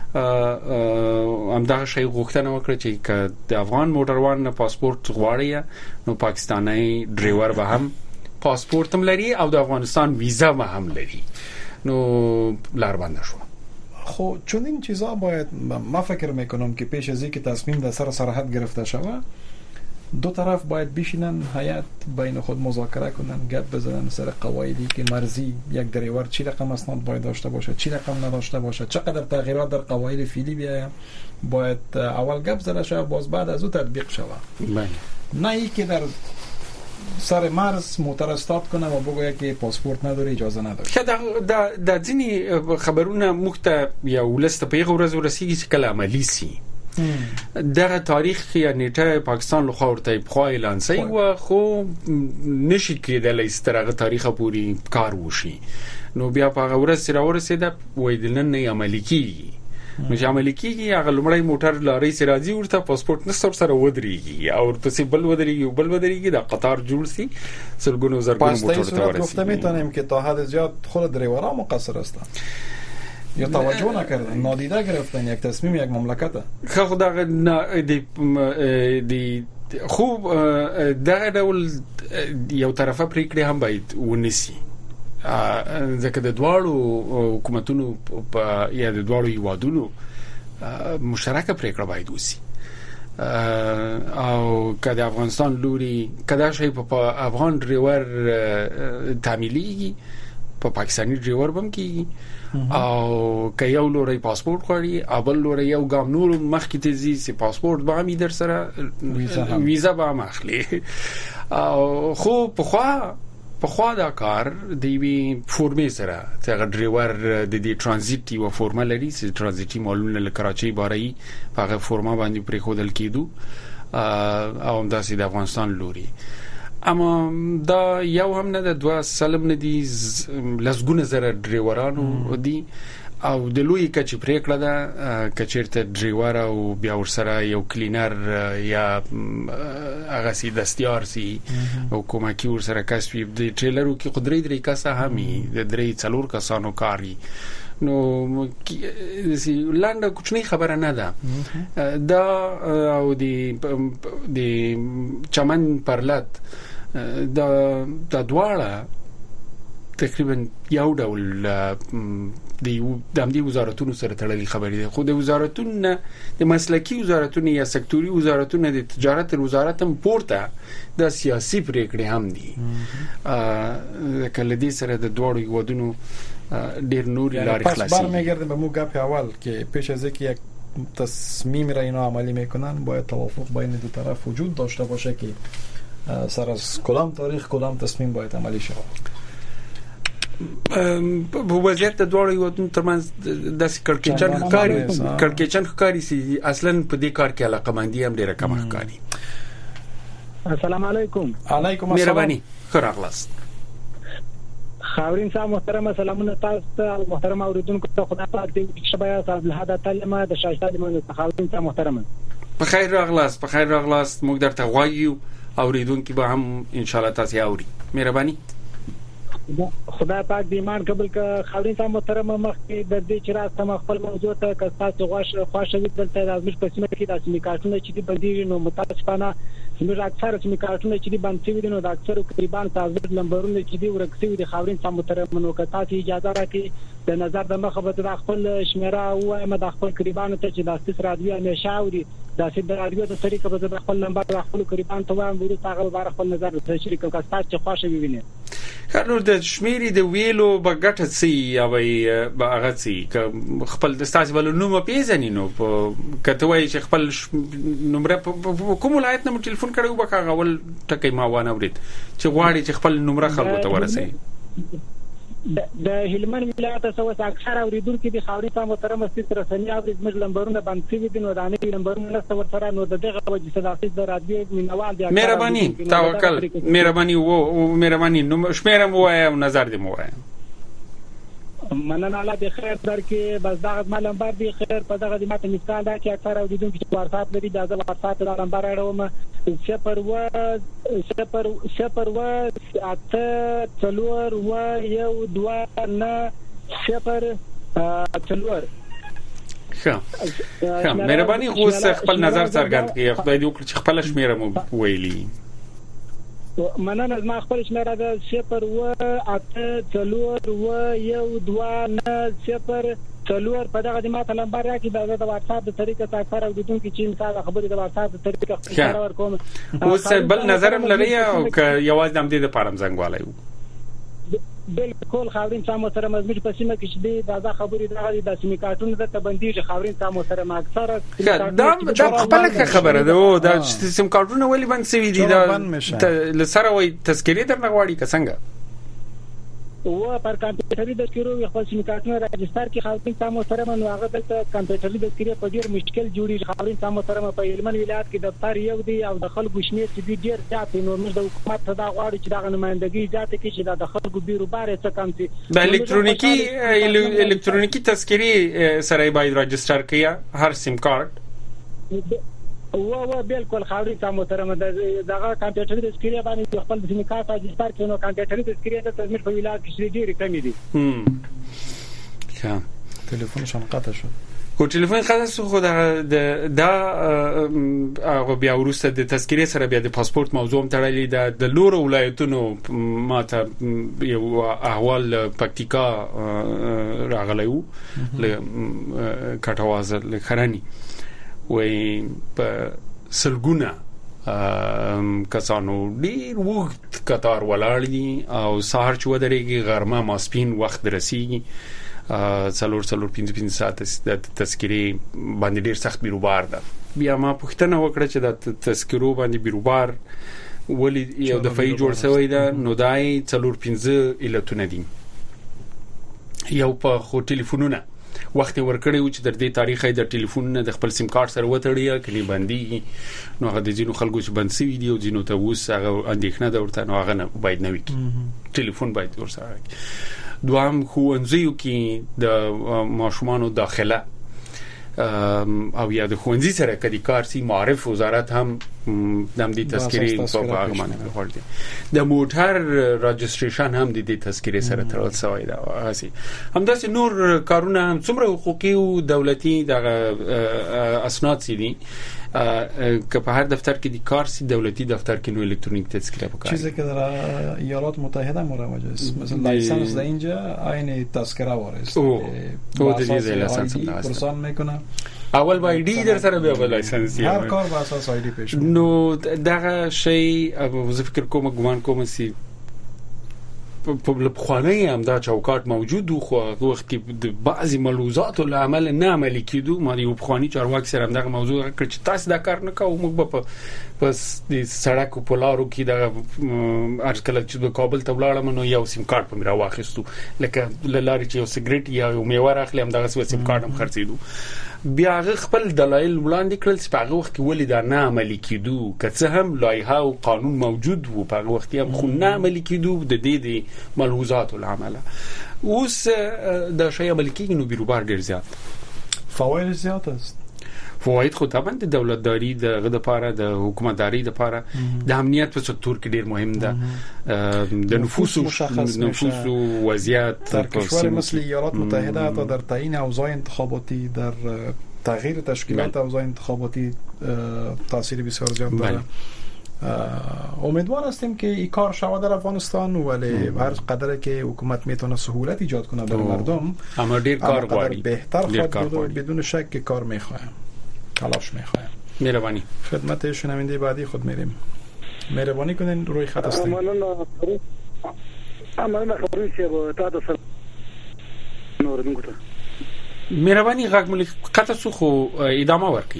همدغه شی غوښتنه وکړه چې د افغان موټروان نه پاسپورت غواړي نو پاکستاني ډرایور به هم پاسپورت هم لري او د افغانستان ویزا به هم لري نو لار بند شو. خب چون این چیزا باید ما فکر میکنم که پیش از اینکه تصمیم در سر سراحت گرفته شود دو طرف باید بشینن هیئت بین خود مذاکره کنن گپ بزنن سر قواعدی که مرزی یک دریور چی رقم اسناد باید داشته باشه چی رقم نداشته باشه چقدر تغییرات در قواعد فعلی بیاید باید اول گپ زده شود باز بعد از او تطبیق شود. بله نه ای که در سر مرز موتر استاد کنه و بگویه که پاسپورت نداره اجازه نداره. که دا د ځینی خبرونه مخته یا ولست په یو ورځ ورسیږي چې کله عملی سي دغه تاریخ یا نیټه پاکستان له خورته په اعلان سي و خو نشي کېدلی سترغه تاریخه پوری کار وشي نو بیا په هغه ورځ سره ورسېده وې دلن نه عملی کیږي نو چې عملی کیږي هغه لمړی موټر لاري سره راځي ورته پاسپورت نشته سره ودرېږي او ورپسې بل ودرېږي بل ودرېږي د قطار جوړ سي سلګونو زرګونو موټر ته ورسېږي. گفته میتونیم که تا حد زیاد خود دریورا مقصر هستند. یا توجه نکردن، نادیده گرفتن یک تصمیم یک مملکت. خود دی دی خوب دغه ډول یو طرفه پریکړې هم باید ونیسي، ځکه د دواړو حکومتونو په یا د دواړو هیوادونو مشترکه پریکړه باید وسی، او که د افغانستان لوري کدا شي په افغان ډریور تعمیلیږي، په پاکستاني ډریور بم کیږي، او که یو لوري پاسپورت غواړي او بل لوري یو ګام نور مخکې تیزي سي پاسپورت به هم در سره ویزا به هم اخلي. او خو په خوا په خوا دا کار د وی فورمې سره چې ډریور د دې ترانزیت یو فورمه لري چې ترانزیتي مالونه له کراچۍ باري هغه فورمه باندې پرې خودل کېدو او هم داسې د افغانستان لوري. اما دا یو هم نه د دوه سلم نه دي لسګونه زره ډریورانو دي او د لوی کچې پریکړه ده کچېرته ډریور او بیا ورسره یو کلینر یا هغه سي دستیار سي او کومکی ورسره کسب د ټریلرو کې قدرت لري کسه همي د درې څلور کسانو کاری نو دسی لاندې کوچنی خبره نه ده دا او دی دی چمن پرلت دا د دواړه تقریبا یو ډول د د امنیتي وزارتونو سره تړلې خبرې ده، خو د وزارتونو د مسلکی وزارتونو یا سکتوري وزارتونو د تجارت وزارت هم پورته د سیاسي پریکړې هم دي. ا کله دې سره د دوړو هیوادونو ډیر نور لارې خلاصي. پس برمیگردیم به مو گپ اول که پیش از اینکه یک تصمیم را اینا عملی میکنن باید توافق بین دو طرف وجود داشته باشه که سر از کدام تاریخ کدام تصمیم باید عملی شود. په وضعیت د دوړو یو ترمنځ د کړکېچن ښکاری کړکېچن ښکاری سي اصلا په دې کار کې علاقه مندي هم ډیره کم ښکاری. السلام علیکم. علیکم السلام. مهرباني خراغلاست. خاورین صاحب محترم سلامونه تاسو ته محترم اوریدونکو ته خدای پاک دې شبیا صاحب له هدا تعلیمه د شایسته من خاورین صاحب محترم په خیر راغلاست په خیر راغلاست موږ درته غواړو اوریدونکو به هم ان شاء الله تاسو اوري. مهرباني خدای پاک دې ایمان قبول ک خاورین صاحب محترم مخکې د دې چې راستم خپل موضوع ته که تاسو غواش خوشاله دلته راځم په سیمه کې د سیمیکارتونه چې د بندي نو متاسفانه زموږ اکثر سیمیکارتونه چې د باندې دي نو د اکثر تقریبا تاسو نمبرونه چې دی ورکسي د خاورین صاحب محترم نو که تاسو اجازه راکړي د نظر د مخه به د خپل شمیره او د خپل قریبانو ته چې د اساس رادیو همیشه اوري د اساس رادیو د طریقه به د خپل نمبر د خپل قریبان ته وایم ورته هغه بار خپل نظر ته شریک کوم که تاسو خوشاله وینئ. خلور د شمیرې د ویلو بغټه سي او هغه سي ک خپل د تاسو بل نوم پیژنې نو کته وای چې خپل نمبر کوم ولایت نه ټلیفون کړو به هغه ول ټکی ما وانه ورید چې غواړي چې خپل نمبر خلکو ته ورسي. د هلمند ولایت څخه اکثر اوریدونکو د خاوري په محترم استاد رسنی اوریدل مج نمبرونه باندې دي نو دانه نمبرونه لسته ورسره نو دغه وجه صداقت د رادیو مینوال دي. مهرباني توکل مهرباني وو مهرباني نو شمیرم وای او نظر دې مو وای مننه الله دې خیر درکې بس دا معلوم بار دې خیر په دغه د ماته مثال دا چې اکثر اوریدونکو چې واتساپ لري دا د واتساپ د نمبر اړوم صفر و صفر صفر و اته څلور و یو دوه نه صفر څلور. ښه ښه مهرباني خو خپل نظر څرګند کړئ خدای دې وکړي چې خپل شمیره مو ویلي. مننه زما خپل شمیره ده صفر و اته څلور و یو دوه نه صفر څلور په دغه د ماته نمبر راکې د واتساپ د طریقه تاکار او دونکو چې مثال خبرې د واتساپ د طریقه خبر ورکوم. اوس بل نظرم لري او که یوازې د دې د پارم زنګ والای بالکل خاورین سمو سره مزمج په سیمه کې چې دا خبرې دغه د سیمه کارتون د تبندیج خاورین سمو سره اکثره دا د خپل خبره ده او د سیمه کارتون ولې باندې سوي دي دا لسره وي تذکرې درنه غواړي که څنګه و پر کمپیوټري تذکرو خپل سیمه کارتون راجستر کې خاورین سمو سره نو هغه د کمپیوټري تذکرې په ډیر مشکل جوړي خاورین سمو سره په هلمند ولایت کې دفتر یو دی او د خلکو شمیر چې ډیر زیات نو موږ د حکومت ته دا غواړو چې دا نمائندګي ذات کې چې د خلکو بیرو باره څه کم سي د الکترونیکی الکترونیکی تذکرې سره باید راجستر کړئ هر سیم کارت و و بالکل خاوري سمو سره دغه کمپیوټري تذکرې باندې خپل سیم کارت راجستر کړو کمپیوټري تذکرې د تضمین په ولایت کې ډیر کمی دي. هم ښه تلفنشان قطع شد. خو ټلیفون قطع شو. خو دا دا هغه بیا ورسته د تذکرې سره بیا د پاسپورت موضوع هم تړلې ده. د لور ولایتونو ماته یو احوال پکتیکا راغلی وو له کټواز له خرانی وای په سلګونه کسانو ډیر وخت قطار ولاړ دي او سهار چې ودرېږي غرمه ماسپین وخت رسیږي څلور څلور پنځه پنځه ساعت د تذکرې باندې ډیر سخت بیروبار ده. بیا ما پوښتنه وکړه چې د تذکرو باندې بیروبار ولی یو دفعي جوړ شوی ده نو دای څلور پنځه علتونه دي. یو په خو ټلیفونونه وخت ورکړی و چې د دې تاریخ د ټلیفون نه د خپل سیم کارت سره وتړی کلی باندې نو هغه د جنو خلکو چې بند سوي دي او جنو ته اوس هغه اندېښنه ده ورته نو هغه نه باید نه وي ټلیفون باید ورسره. دوام ښوونځیو کې د ماشومانو داخله او یا د ښوونځي سره کدي کار سي معرف وزارت هم د دې تذکرې په هغه باندې ورته د موټر راجستریشن هم د دې تذکرې سره تړل شوی دا هسي همداسې نور کارونه هم څومره حقوقي او دولتي د اسناد سي دي که په هر دفتر کې د کار سي دولتي دفتر کې نو الکترونیک تذکره پکار چیزی که در ایالات متحده مروج است مثلا لایسنس در اینجا عین تذکره وارست او او د دې لایسنس پرسان میکنه اول با ایدی در سره بیا لایسنس هر کار با اساس ایدی پیش نو دغه شی ابو فکر کوم ګمان کوم سي په لبخانه هم دا چوکاټ موجود خو وخت کې د بعضی ملحوظات او عمل نه عملي کیدو ما یو بخاني چارواکي سره هم دغه موضوع کړ چې تاسو دا کار نه کوو موږ په پس د سړک په لارو کې دا ارکل چې د کابل ته ولاړم نو یو سیم کارت په میرا واخیستو لکه لاري چې یو سیګریټ یا یو میوه راخلم دغه سیم کارت هم خرڅیدو. بیا خپل دلایل وړاندې کړل چې په هغه وخت کې ولې دا نه عملي کیدو که څه هم لایحه او قانون موجود وو په هغه وخت کې هم خو نه عملي کیدو د دې د ملحوظات العمله. اوس دا شی عملي کیږي نو بیروبار ډیر زیات فواید زیات است. فواید خو طبعا د دولتداري د غد لپاره د حکومتداري لپاره د امنیت په سکتور کې ډیر مهم ده. د نفوس نفوس وضعیت در کشور مثل ایالات متحده تا در تعیین اوضاع انتخاباتی در تغییر تشکیلات اوضاع انتخاباتی تاثیر بسیار زیاد داره. امیدوار هستیم که این کار شود در افغانستان ولی هر قدر که حکومت میتونه سهولت ایجاد کنه برای مردم اما دیر کار غواړي بهتر خواهد بود بدون شک که کار میخوایم تلاش میخوایم. مهربانی خدمت شنونده بعدی خود میریم. مهربانی کنین روی خط هستین. ممنون ممنون خبرې چې تا د سره نور موږ مهربانی غږ ملي قطع سو خو ادامه ورکړي.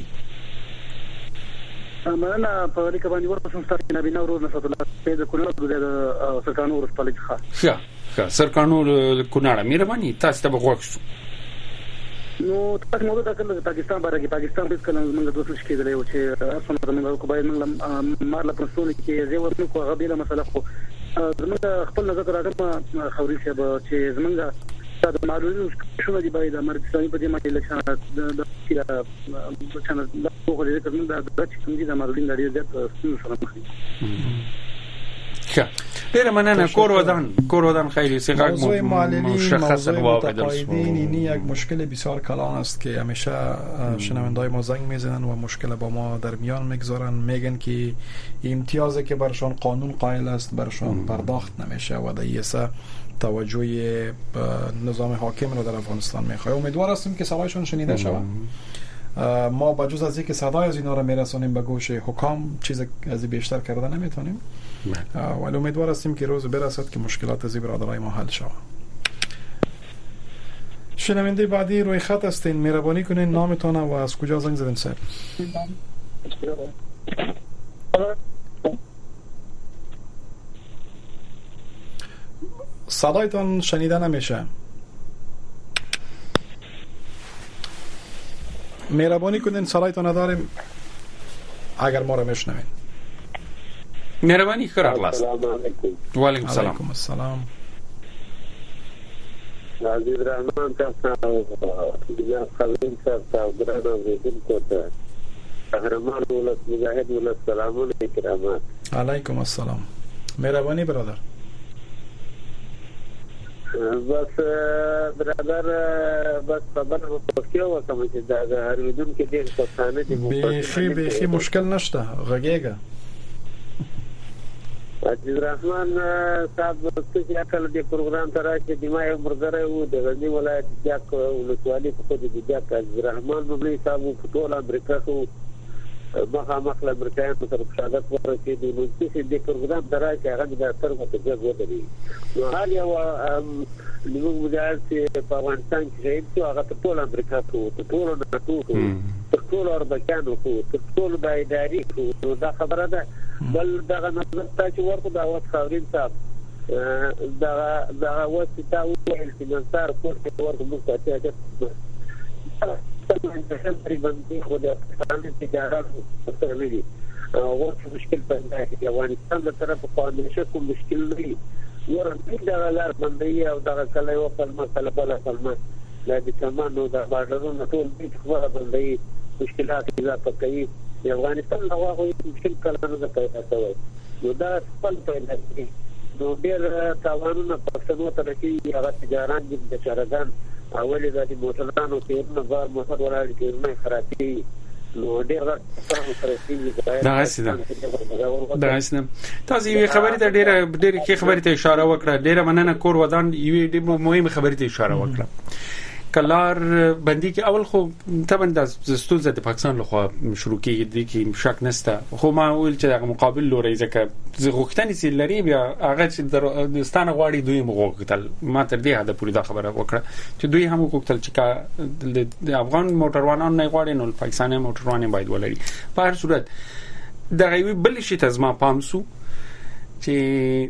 ممنون په دې کې باندې ورپسې ستاسو نبی نور نصرت الله پیدا کول د سرکانو ورسپل ښه ښه ښه سرکانو کوناړه مهربانی تاسو ته وغوښتو نو تاسو موږ ته کله پاکستان باندې پاکستان په کله موږ د دوه شکې دی چې اصلا موږ کو باید موږ مارله پرسونه کې زه ورنو کو غبیله مسله خو زموږ خپل نظر راغله خوري چې زموږ د معلوماتو شونه دی باید امریکایي په دې باندې لکه د د چانل د خو دې کوم د د چې کوم دي د معلوماتو لري د سره مخ ښه ډیر مننه کور ودان کور ودان خیلی سیغاق مشخص این یک مشکل بسیار کلان است که همیشه شنوندای ما زنگ میزنن و مشکل با ما در میان میگذارن میگن که امتیازی که برشان قانون قائل است برشان پرداخت نمیشه و دیسه توجه نظام حاکم را در افغانستان میخواه. امیدوار هستیم که صدایشون شنیده شود. ما با جز از اینکه صدای از اینا را میرسونیم به گوش حکام چیز از بیشتر کرده نمیتونیم ولی امیدوار هستیم که روز برسد که مشکلات از برادرای ما حل شود. شنونده بعدی روی خط هستین مهربانی کنین نامتون و از کجا زنگ زدین سر؟ صدایتان شنیده نمیشه. مهربانی کنین صدایتان نداریم اگر ما را میشنوین. مهربانی خیر اخلاص. و علیکم السلام. علیکم السلام. عزیز رحمان تاسو د خبرین تاسو درنو زیدل کوته قهرمان ولس مجاهد ولس سلامونه کرامات. علیکم السلام. مهربانی برادر. بس برادر بس خبر پښتو وکم چې دا هریدون کې ډېر پښتانه دي بيخي بيخي مشکل نشته غږیږي عزیز رحمان صاحب چې اکل دې پروګرام ته راځي د ما یو مرګره وو د غزنی ولایت جاک ولسوالۍ په خود دي جاک عزیز رحمان مبلي صاحب په ټول امریکا خو مخه مخله امریکایان په طرف شهادت ورکړي د نو چې د پروګرام ته راځي هغه د ترغه ته ځګ ودري نو حال یو نو مجاهد چې په افغانستان کې شهید شو هغه په ټول امریکا کې ټول نه ټول اوربکانو خو ټول د اداري خو دا خبره ده بل دغه نظر ته چې ورته دا وخت خاورین صاحب دا دا وخت ته ویل چې نصار کوټ ورته موږ ته اچھا څنګه تقریبا خو د افغانستان تجارت سره لري او مشکل پیدا کیږي افغانستان د طرف په اندیشه کوم مشکل لري ورته دا لار باندې او دا کله یو خپل مسله بل خپل لا د کمانو د بارډرونو ټول دې خبره باندې مشکلات اضافه کوي د افغانستان د واغوي مشکل کلانو د پیدا کوي نو دا خپل پیدا کوي نو ډېر تاوانونه پښتنو ته لکه هغه تجارت د شهرګان اولي د موټرانو تیرونه بار موټر ولاړ کېږي خرابي نو ډېر څه خرابي دا اسنه دا اسنه تاسو یو خبرې ته ډېر ډېر کې خبرې ته اشاره وکړه ډېر مننه کور ودان یو ډېر مهمه خبرې ته اشاره وکړه کلار بندي کې اول خو طبعا د ستونزه د پاکستان لخوا شروع کېږي کې شک نشته خو ما ول چې هغه مقابل لوري ځکه زه غوښتنې سي لري بیا هغه چې د ستانه غواړي دوی مغوښتل ما تر دې حد پورې دا خبره وکړه چې دوی هم غوښتل چې د افغان موټروانانو نه غواړي نو پاکستاني موټروان باید ولري په هر صورت د غوي بل شي تزما پامسو چې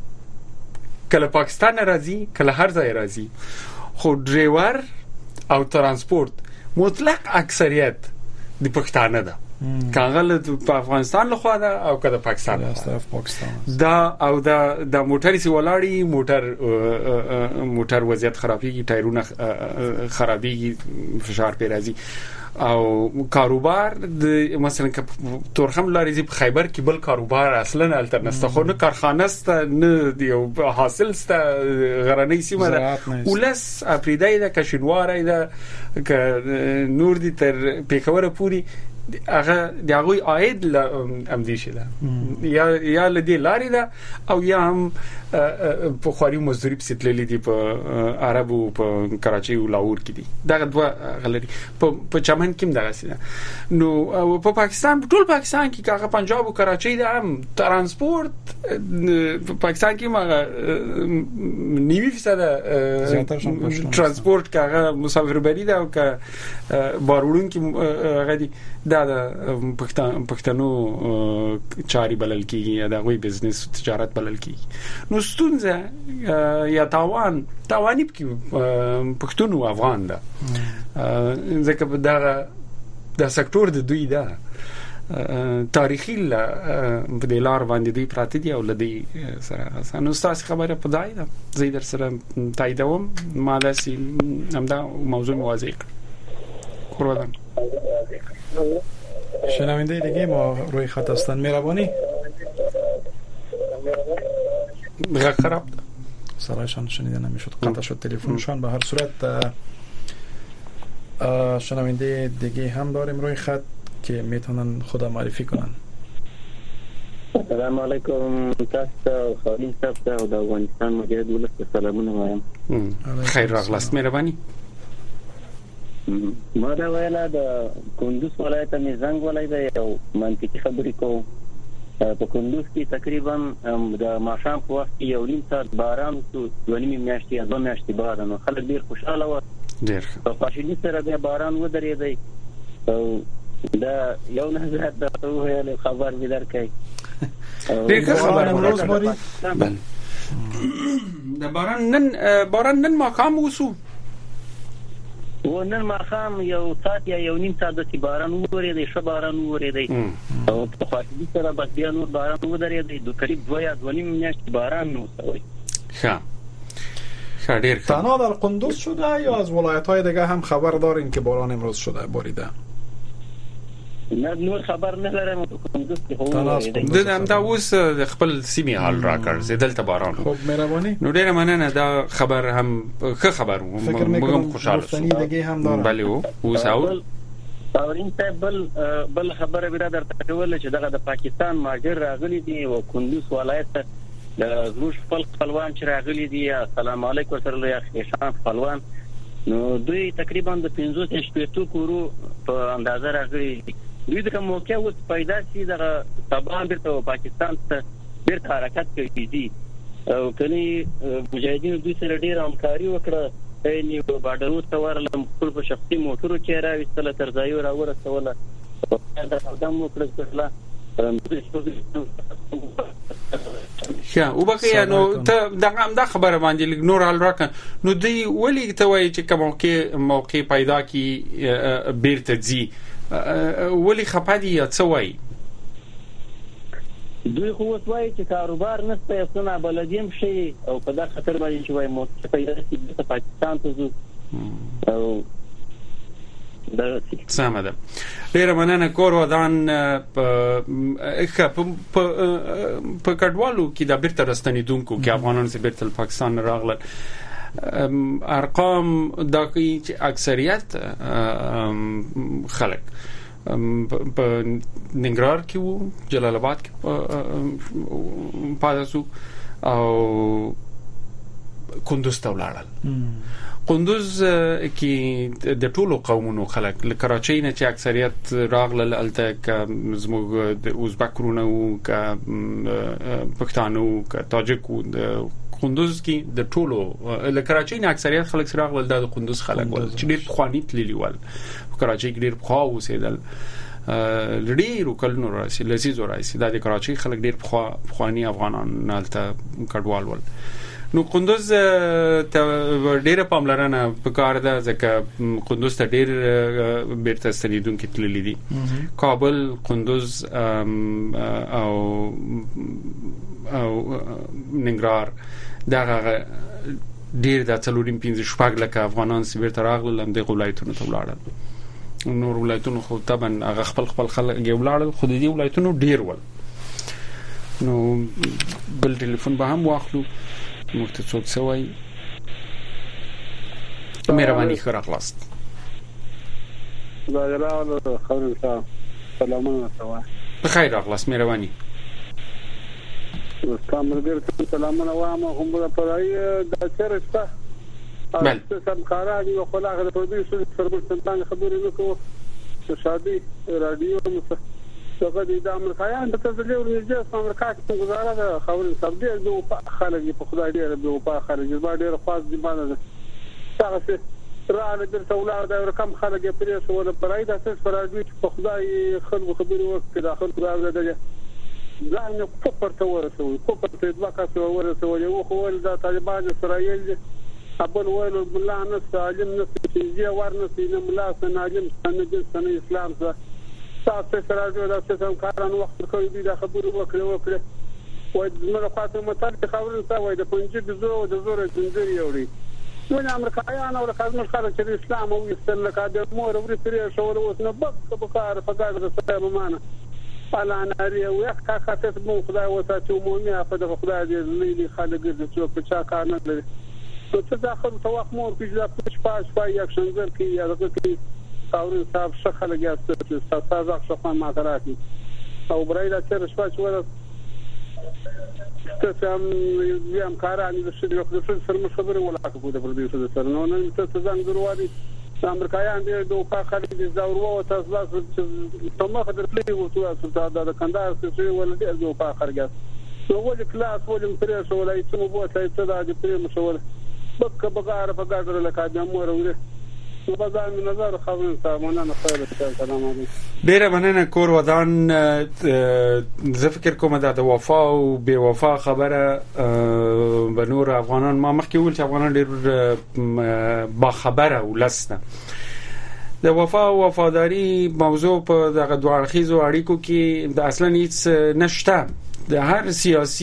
کله پاکستان راځي کله هر ځای راځي خو ډرایور او ترانسپورت مطلق اکثریت د پښتانه ده کاغله په افغانستان له خوا ده او کله پاکستان دا او دا د موټر سی ولاړی موټر موټر وضعیت خرابېږي ټایرونه خرابېږي فشار پې راځي او کاروبار د مثلا تورخم لاري په خیبر کې بل کاروبار اصلا الټرنسته خو نه کارخانه است نه دی حاصل است غرنۍ سیمه ده ولس افریدای ده کشنوارای ده ک نور دي تر پیښور پوری هغه د هغه عاید ام دي شه ده یا یا لدی لاري ده او یا هم په خوري مزدوري په ستللې دي په عربو په کراچي او لاهور کې دي دا دوه غلري په چمن کې دغه سي نو په پاکستان ټول پاکستان کې هغه پنجاب او کراچي ده هم ترانسپورت په پاکستان کې ما نیوي فیصد ترانسپورت هغه مسافربري ده او ک بارولون کې غدي دا د پښتنو چاري بلل کیږي دا غوي بزنس تجارت بلل کیږي نو ستونزه یا تاوان تاوانی کې پښتون او افغان ده ځکه دا د سکتور د دوی ده تاریخي لا په دې لار باندې دی پراته دي او لدی سره نو تاسو خبره په ځای ده زه در سره تاییدوم ما داسي همدا موضوع موازی کردم شنونده دیگه ما روی خط هستن مهربانی بغیر خراب صدایشان شنیده نمیشد قطع شد تلفنشان به هر صورت شنونده دیگه هم داریم روی خط که میتونن خدا معرفی کنن السلام علیکم تاسو خالد صاحب او د افغانستان مجاهد ولس سلامونه وایم خیر راغلاست مهربانی ما دا ویلا د کندوز ولایت می زنګ ولایت یو منطقي خبرې کوم په کندوز کې تقریبا د ماشام په وخت یو نیم ساعت باران تو ونیمه میاشتې یا دوه میاشتې باران خلک ډیر خوشاله و ډیر په فاشلی سره د باران ودرېدی او دا یو نه زه د ویل خبر می درکای ډیر خبر امروز موري د باران نن باران نن ما کوم وسو و نن ماخام یو ساعت یا یو نیم ساعت د باران ورېدی ش باران ورېدی او په فاصله سره بس بیا نور باران ورېدی د قریب دوه یا دوه نیم میاشت باران نو سوی ها خیر تنها در قندوز شده یا از ولایت‌های دیگه هم خبر دارین که باران امروز شده باریده نه نور خبر نه لرم کندوز کې هو د هم دا اوس خپل سیمه حال راکړ زیدل باران خب مهرباني نو ډیره مننه دا خبر هم ښه خبر موږ خوشاله شو دغه هم دار بله اوس اول اورین ته بل بل خبره برادر ته ول چې دغه د پاکستان ماجر راغلي دي او کندوز ولایت د زموږ خپل خپلوان چې راغلي دي السلام علیکم سره له خیشان خپلوان نو دوی تقریبا د پنځوس شپږ کورو په اندازه راغلي دي دوی د موقع اوس پیدا شي د طبعا بیرته پاکستان ته بیرته حرکت کوي دي او کني مجاهدین دوی سره ډیر همکاري وکړه یعنی په بارډرو ته ورلم خپل په شخصي موټرو کې راوستل تر ځای را ورسول دا قدم وکړل ښه او بقیا نو ته دغه هم دا خبره باندې نور حال راکن نو دی ولی ته وایي چې کوم موقع موقع پیدا کی بیرته ځي ولی خپادي یا څه وایي دوی خو وایي چې کاروبار نشته سنا بلدیم شي او په دا خطر باندې چې وایي موقع پیدا کی د پاکستان ته ځو او دا سمه ده ډیره مننه کور ودان په په کډوالو کې د بیرته راستنیدونکو کې افغانان چې بیرته پاکستان راغلل ارقام دا کوي چې اکثریت خلک په ننګرهار کې وو جلال آباد کې پاتاسو او کندوز ته ولاړل کندوز کې د ټولو قومونو خلک له کراچۍ نه چې اکثریت راغلل الته ک زموږ د ازبکونو او ک پښتانو او تاجکو د کندوز کې د ټولو له کراچۍ نه اکثریت خلک راغلل د کندوز خلک ول چې ډېر خواني تللی ول کراچۍ کې ډېر خوا اوسېدل لډیرو کلونو راسي لذیذ راسي د کراچۍ خلک ډېر خواني افغانان نالته کډوال ول نو کندوز ته ډیره پاملرنه پکار ده ځکه کندوز ته ډیر بیرته ستنیدونکو تللی دي کابل کندوز او او ننګرهار دا ډیر د څلورم پنځه شپږ لکه افغانان چې بیرته راغلل هم د ولایتونو ته ولاړل نور ولایتونو خو طبعا هغه خپل خپل خلک ولاړل خو د دې ولایتونو ډیر ول نو بل ټلیفون به هم واخلو مرته څوک سوي مهرباني خره خلاص دا راو خبر صاحب سلامونه سوا بخیر اخلاص مهرباني ستاسو ډیر سلامونه وایم هم په پرای د چرسته بل سم کاراني او خلاغه د پردیسو سربر سلطان خبرې وکړو چې شادي رادیو مو څنګه د امریکایانو په تاسو له ورځې په امریکا کې گزاره ده خبرې سم دي نو خلک په خدای دې به په خلک ډېر خاص دي باندې تاسو رااله د ټولار د رقم خلک پرې سو ولا پرای د اساس پر راځي په خدای خلکو خبرې وکړي داخل راځي دغه ځان په پرته ورسوي په پرته د واکاسو ورسوي یو خو ول د طالبان اسرائیل ابل ویل بالله نس عالم نس چې ورنه سینه ملا سناجم سنجل سن اسلام څخه تاسو سره د تاسو کاران وخت کوي د خبرو وکړه وکړه وای زموږ خاطر متل خبرو ته وای د پنځه د زو د زور زنجیر یوري نو امریکایان او خاصه خلک چې اسلام او استل لکه د مور ورې پرې شو اوس نه بک په کار په کار د سره مانه الا ناري او یخ کا خاطر مو خدای وساتو مومي په د خدای دې لې خلک د څو په چا کار نه لري نو څه داخل توخ مور کې د پښ پاش پای یک شنځر کې یا دغه قاوري صاحب څخه لګیا ست تاسو څخه ما دراتي او برای دا چې شپه شو تاسو هم یم کارانه د شډ یو د سره خبره ولا کوو د پردیسو د سره نو نن تاسو ځان دروادي امریکایان دې دوه خلک دې زاورو او تاسو تاسو ته مخ درپلی او تاسو ته د کندهار څخه ولې دوه خلک نو ولې کلاس ولې پرې شو ولای څه مو بوته څه دا دې پرې مشول بک بغاره په ګاډر لکه د مور وره نو بازار من نظر خبرن سامونه خیر سلام علیکم ډیره مننه کور ودان زه فکر کوم دا د وفا او بے وفا خبره به نور افغانان ما مخکې ول چې افغانان ډیر با خبره ولسنه د وفا او وفاداری موضوع په دغه دوه اړخیزو اړیکو کې د اصلا هیڅ نشته د هر سیاسي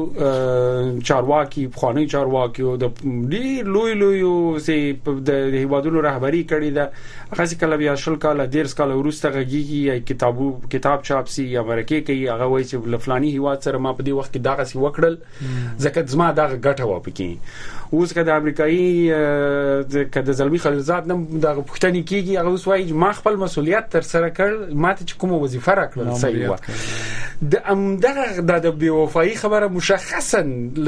چارواکي خاني چارواکي او د ډیر لوی لوی سي د هیوادونو رهبری کړی دا خاصه کله بیا شل کاله ډیر کاله ورسته غږیږي کتابو کتاب چاپ سي امریکای کې هغه وایي چې لفلانی هیواد سره ما په دې وخت کې دغه سی وکړل ځکه زما دغه ګټه و پکې اوس که د امریکایي که د زلمی خلیلزاد نم دغه پښتني کېږي هغه اوس وایي ما خپل مسولیت تر سره کړ ماته چې کومه وظیفه راکړل صحیح و د امدغه د بیوفایی خبره مشخصا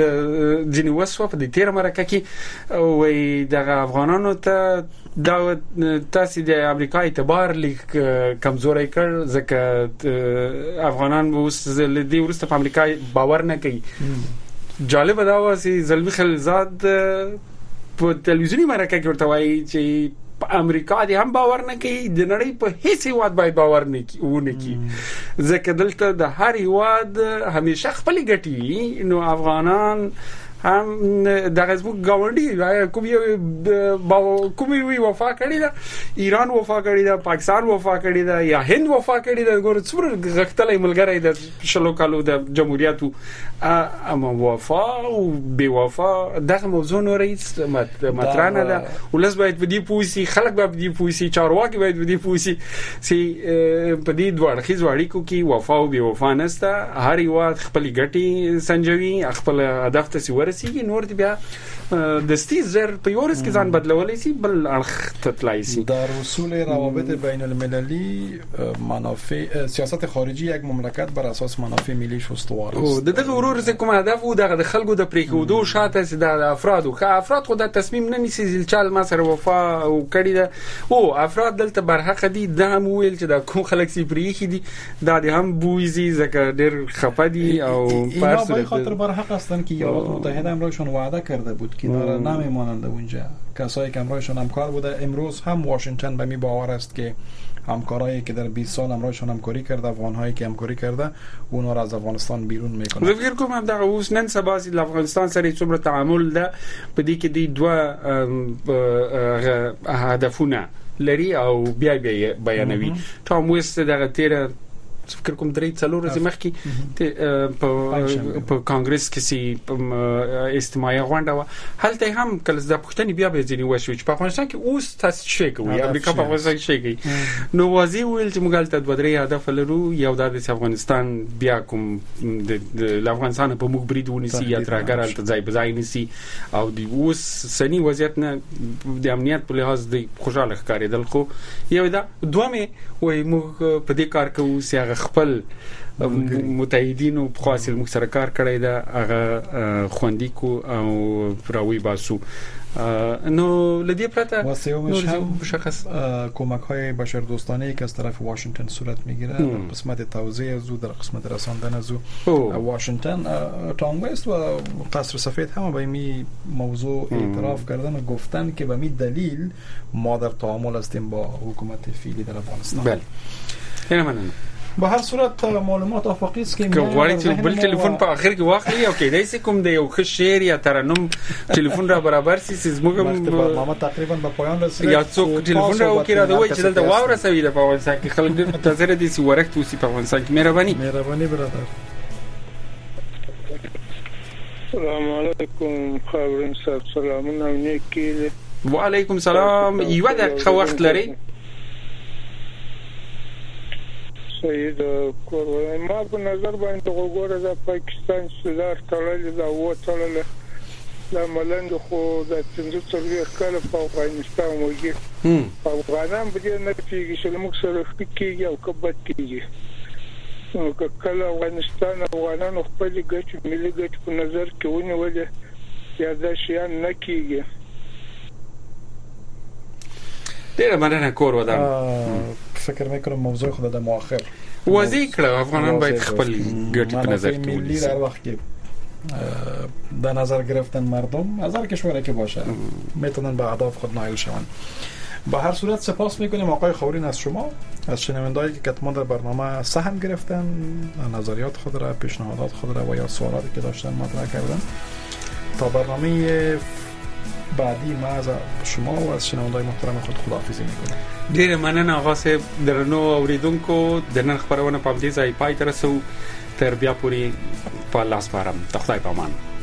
ځینې وسوه په دې تیر مرکه کې وایي دغه افغانانو ته دا تاسو د امریکا اعتبار لیک کمزوري کړ ځکه افغانان اوس له دې ورسته په امریکا باور نه کوي جالب دا و چې زلمی خلیلزاد په تلویزیونی مرکه کې ورته وایي چې په امریکا دې هم باور نه کوي د نړۍ په هیڅ هیواد باندې باور نه کوي کوي ځکه دلته د هر هیواد همیشه خپل ګټي نو افغانان هم دغه زموږ ګاونډي کوم یو کوم وی وفا کړی دا ایران وفا کړی دا پاکستان وفا کړی دا یا هند وفا کړی دا ګور څومره غختلې ملګری د شلو کالو د جمهوریتو اما وفا او بے وفا دغه موضوع نو رئیس مطرح نه ده ولس باید په دې پوسی خلک باید په دې پوسی چارواکي باید په دې پوسی سي په دې دوه اړخیز اړیکو کې وفا او بے وفا نسته هر یو خپل ګټي سنجوي خپل هدف ته ورسیږي نور دی بیا د ستیز زر په یورس کې ځان بدلولای شي بل اړخ تطلای شي در اصول روابط بین المللی منافع سیاست خارجی یک مملکت بر اساس منافع ملیش استوار است او دغه ورور څه کوم هدف او دغه خلکو د پریکودو شاته چې د افراد او افراد خو د تصمیم نه نیسي ځل ما سره وفا او کړی ده او افراد دلته برحق دي د هم ویل چې د کوم خلک سي پریخي دي د هم بویزي ځکه ډېر خپدي او پارس به خاطر برحق هستن که ایالات متحده امروزشون وعده کرده بود که داره نمیمانند اونجا کسایی که امروزشون همکار بوده امروز هم واشنگتن به می باور است که همکارایی که در بیست سال امروزشون همکاری کرده افغان‌هایی که همکاری کرده اونها را از افغانستان بیرون میکنه زه فکر کوم دا اوس نن سبا د افغانستان سره څومره تعامل ده په دې کې د دوه هدفونه لري او بیا بیا بیانوي ټام وست دغه تیر فکر کوم درې څلور ورځې مخکې په کانګرس کې سي اجتماعي غونډه و هلته هم کله د پښتني بیا به ځینې وشو چې په افغانستان کې اوس تاسو شي کوي امریکا په افغانستان کې شي کوي نو وازی ویل چې موږ ته د درې هدف لرو یو د افغانستان بیا کوم د افغانستان په موږ بریدونی سي یا ترګر الته ځای بځای نسی او د اوس سنی وضعیت نه د امنیت په لحاظ د خوشاله ښکارېدل خو یو دا دومره وای موږ په دې کار کوو چې خپل متحدینو په خاصه موږ سره کار کړی دا هغه خوندې کو او راوي باسو نو لدی پرته واسه مشخص کمک‌های بشردوستانه‌ای که از طرف واشنگتن صورت میگیره در قسمت توزیع از در قسمت رساندن از واشنگتن تام وست و قصر سفید هم به این موضوع اعتراف کردن و گفتن که به این دلیل ما در تعامل هستیم با حکومت فعلی در افغانستان بله اینم من به هر صورت معلومات افاقی است که غواړي چې بل ټلیفون په اخر کې واخلي او کې دای کوم د یو ښه شعر یا ترنم ټلیفون را برابر سي زموږ ما تقریبا به پایان رسید یا څوک ټلیفون را وکړي دا وایي چې دلته واوره سوي د افغانستان کې خلک ډېر منتظر دي چې ورښت وسی په افغانستان کې مهرباني مهرباني برادر السلام علیکم خبرین صاحب سلامونه نیکی وعلیکم سلام یو دقیقه وخت لري سید کورونا ما په نظر باندې وګوره د پاکستان سلار تړل دا و تړل د ملنګ خو د څنګه څلور کال په افغانستان وږي افغانان به نه کېږي چې موږ سره کېږي او کبد کېږي نو کله افغانستان افغانان خپل ګټ ملي ګټ په نظر کې ونیول یا دا شیان نه کېږي ډېر مننه کور ودان فکر میکنم موضوع خود در مؤخر واضح کړه افغانان باید خپل ګټې په نظر کې ونیسي در وقت که در نظر گرفتن مردم از هر کشوری که باشه میتونن به اهداف خود نائل شوند. به هر صورت سپاس میکنیم آقای خاورین از شما از شنوندهایی که کتمان در برنامه سهم گرفتن نظریات خود را پیشنهادات خود را و یا سوالاتی که داشتن مطرح کردن تا برنامه بعدی ما از شما و از شنونده‌های محترم خود خداحافظی میکنم. ډیر مننه آقا صاحب درنو اوریدونکو د نن خبرونه په دې ځای پای ته رسو تر بیا پوری په لاس بارم د خدای په امان.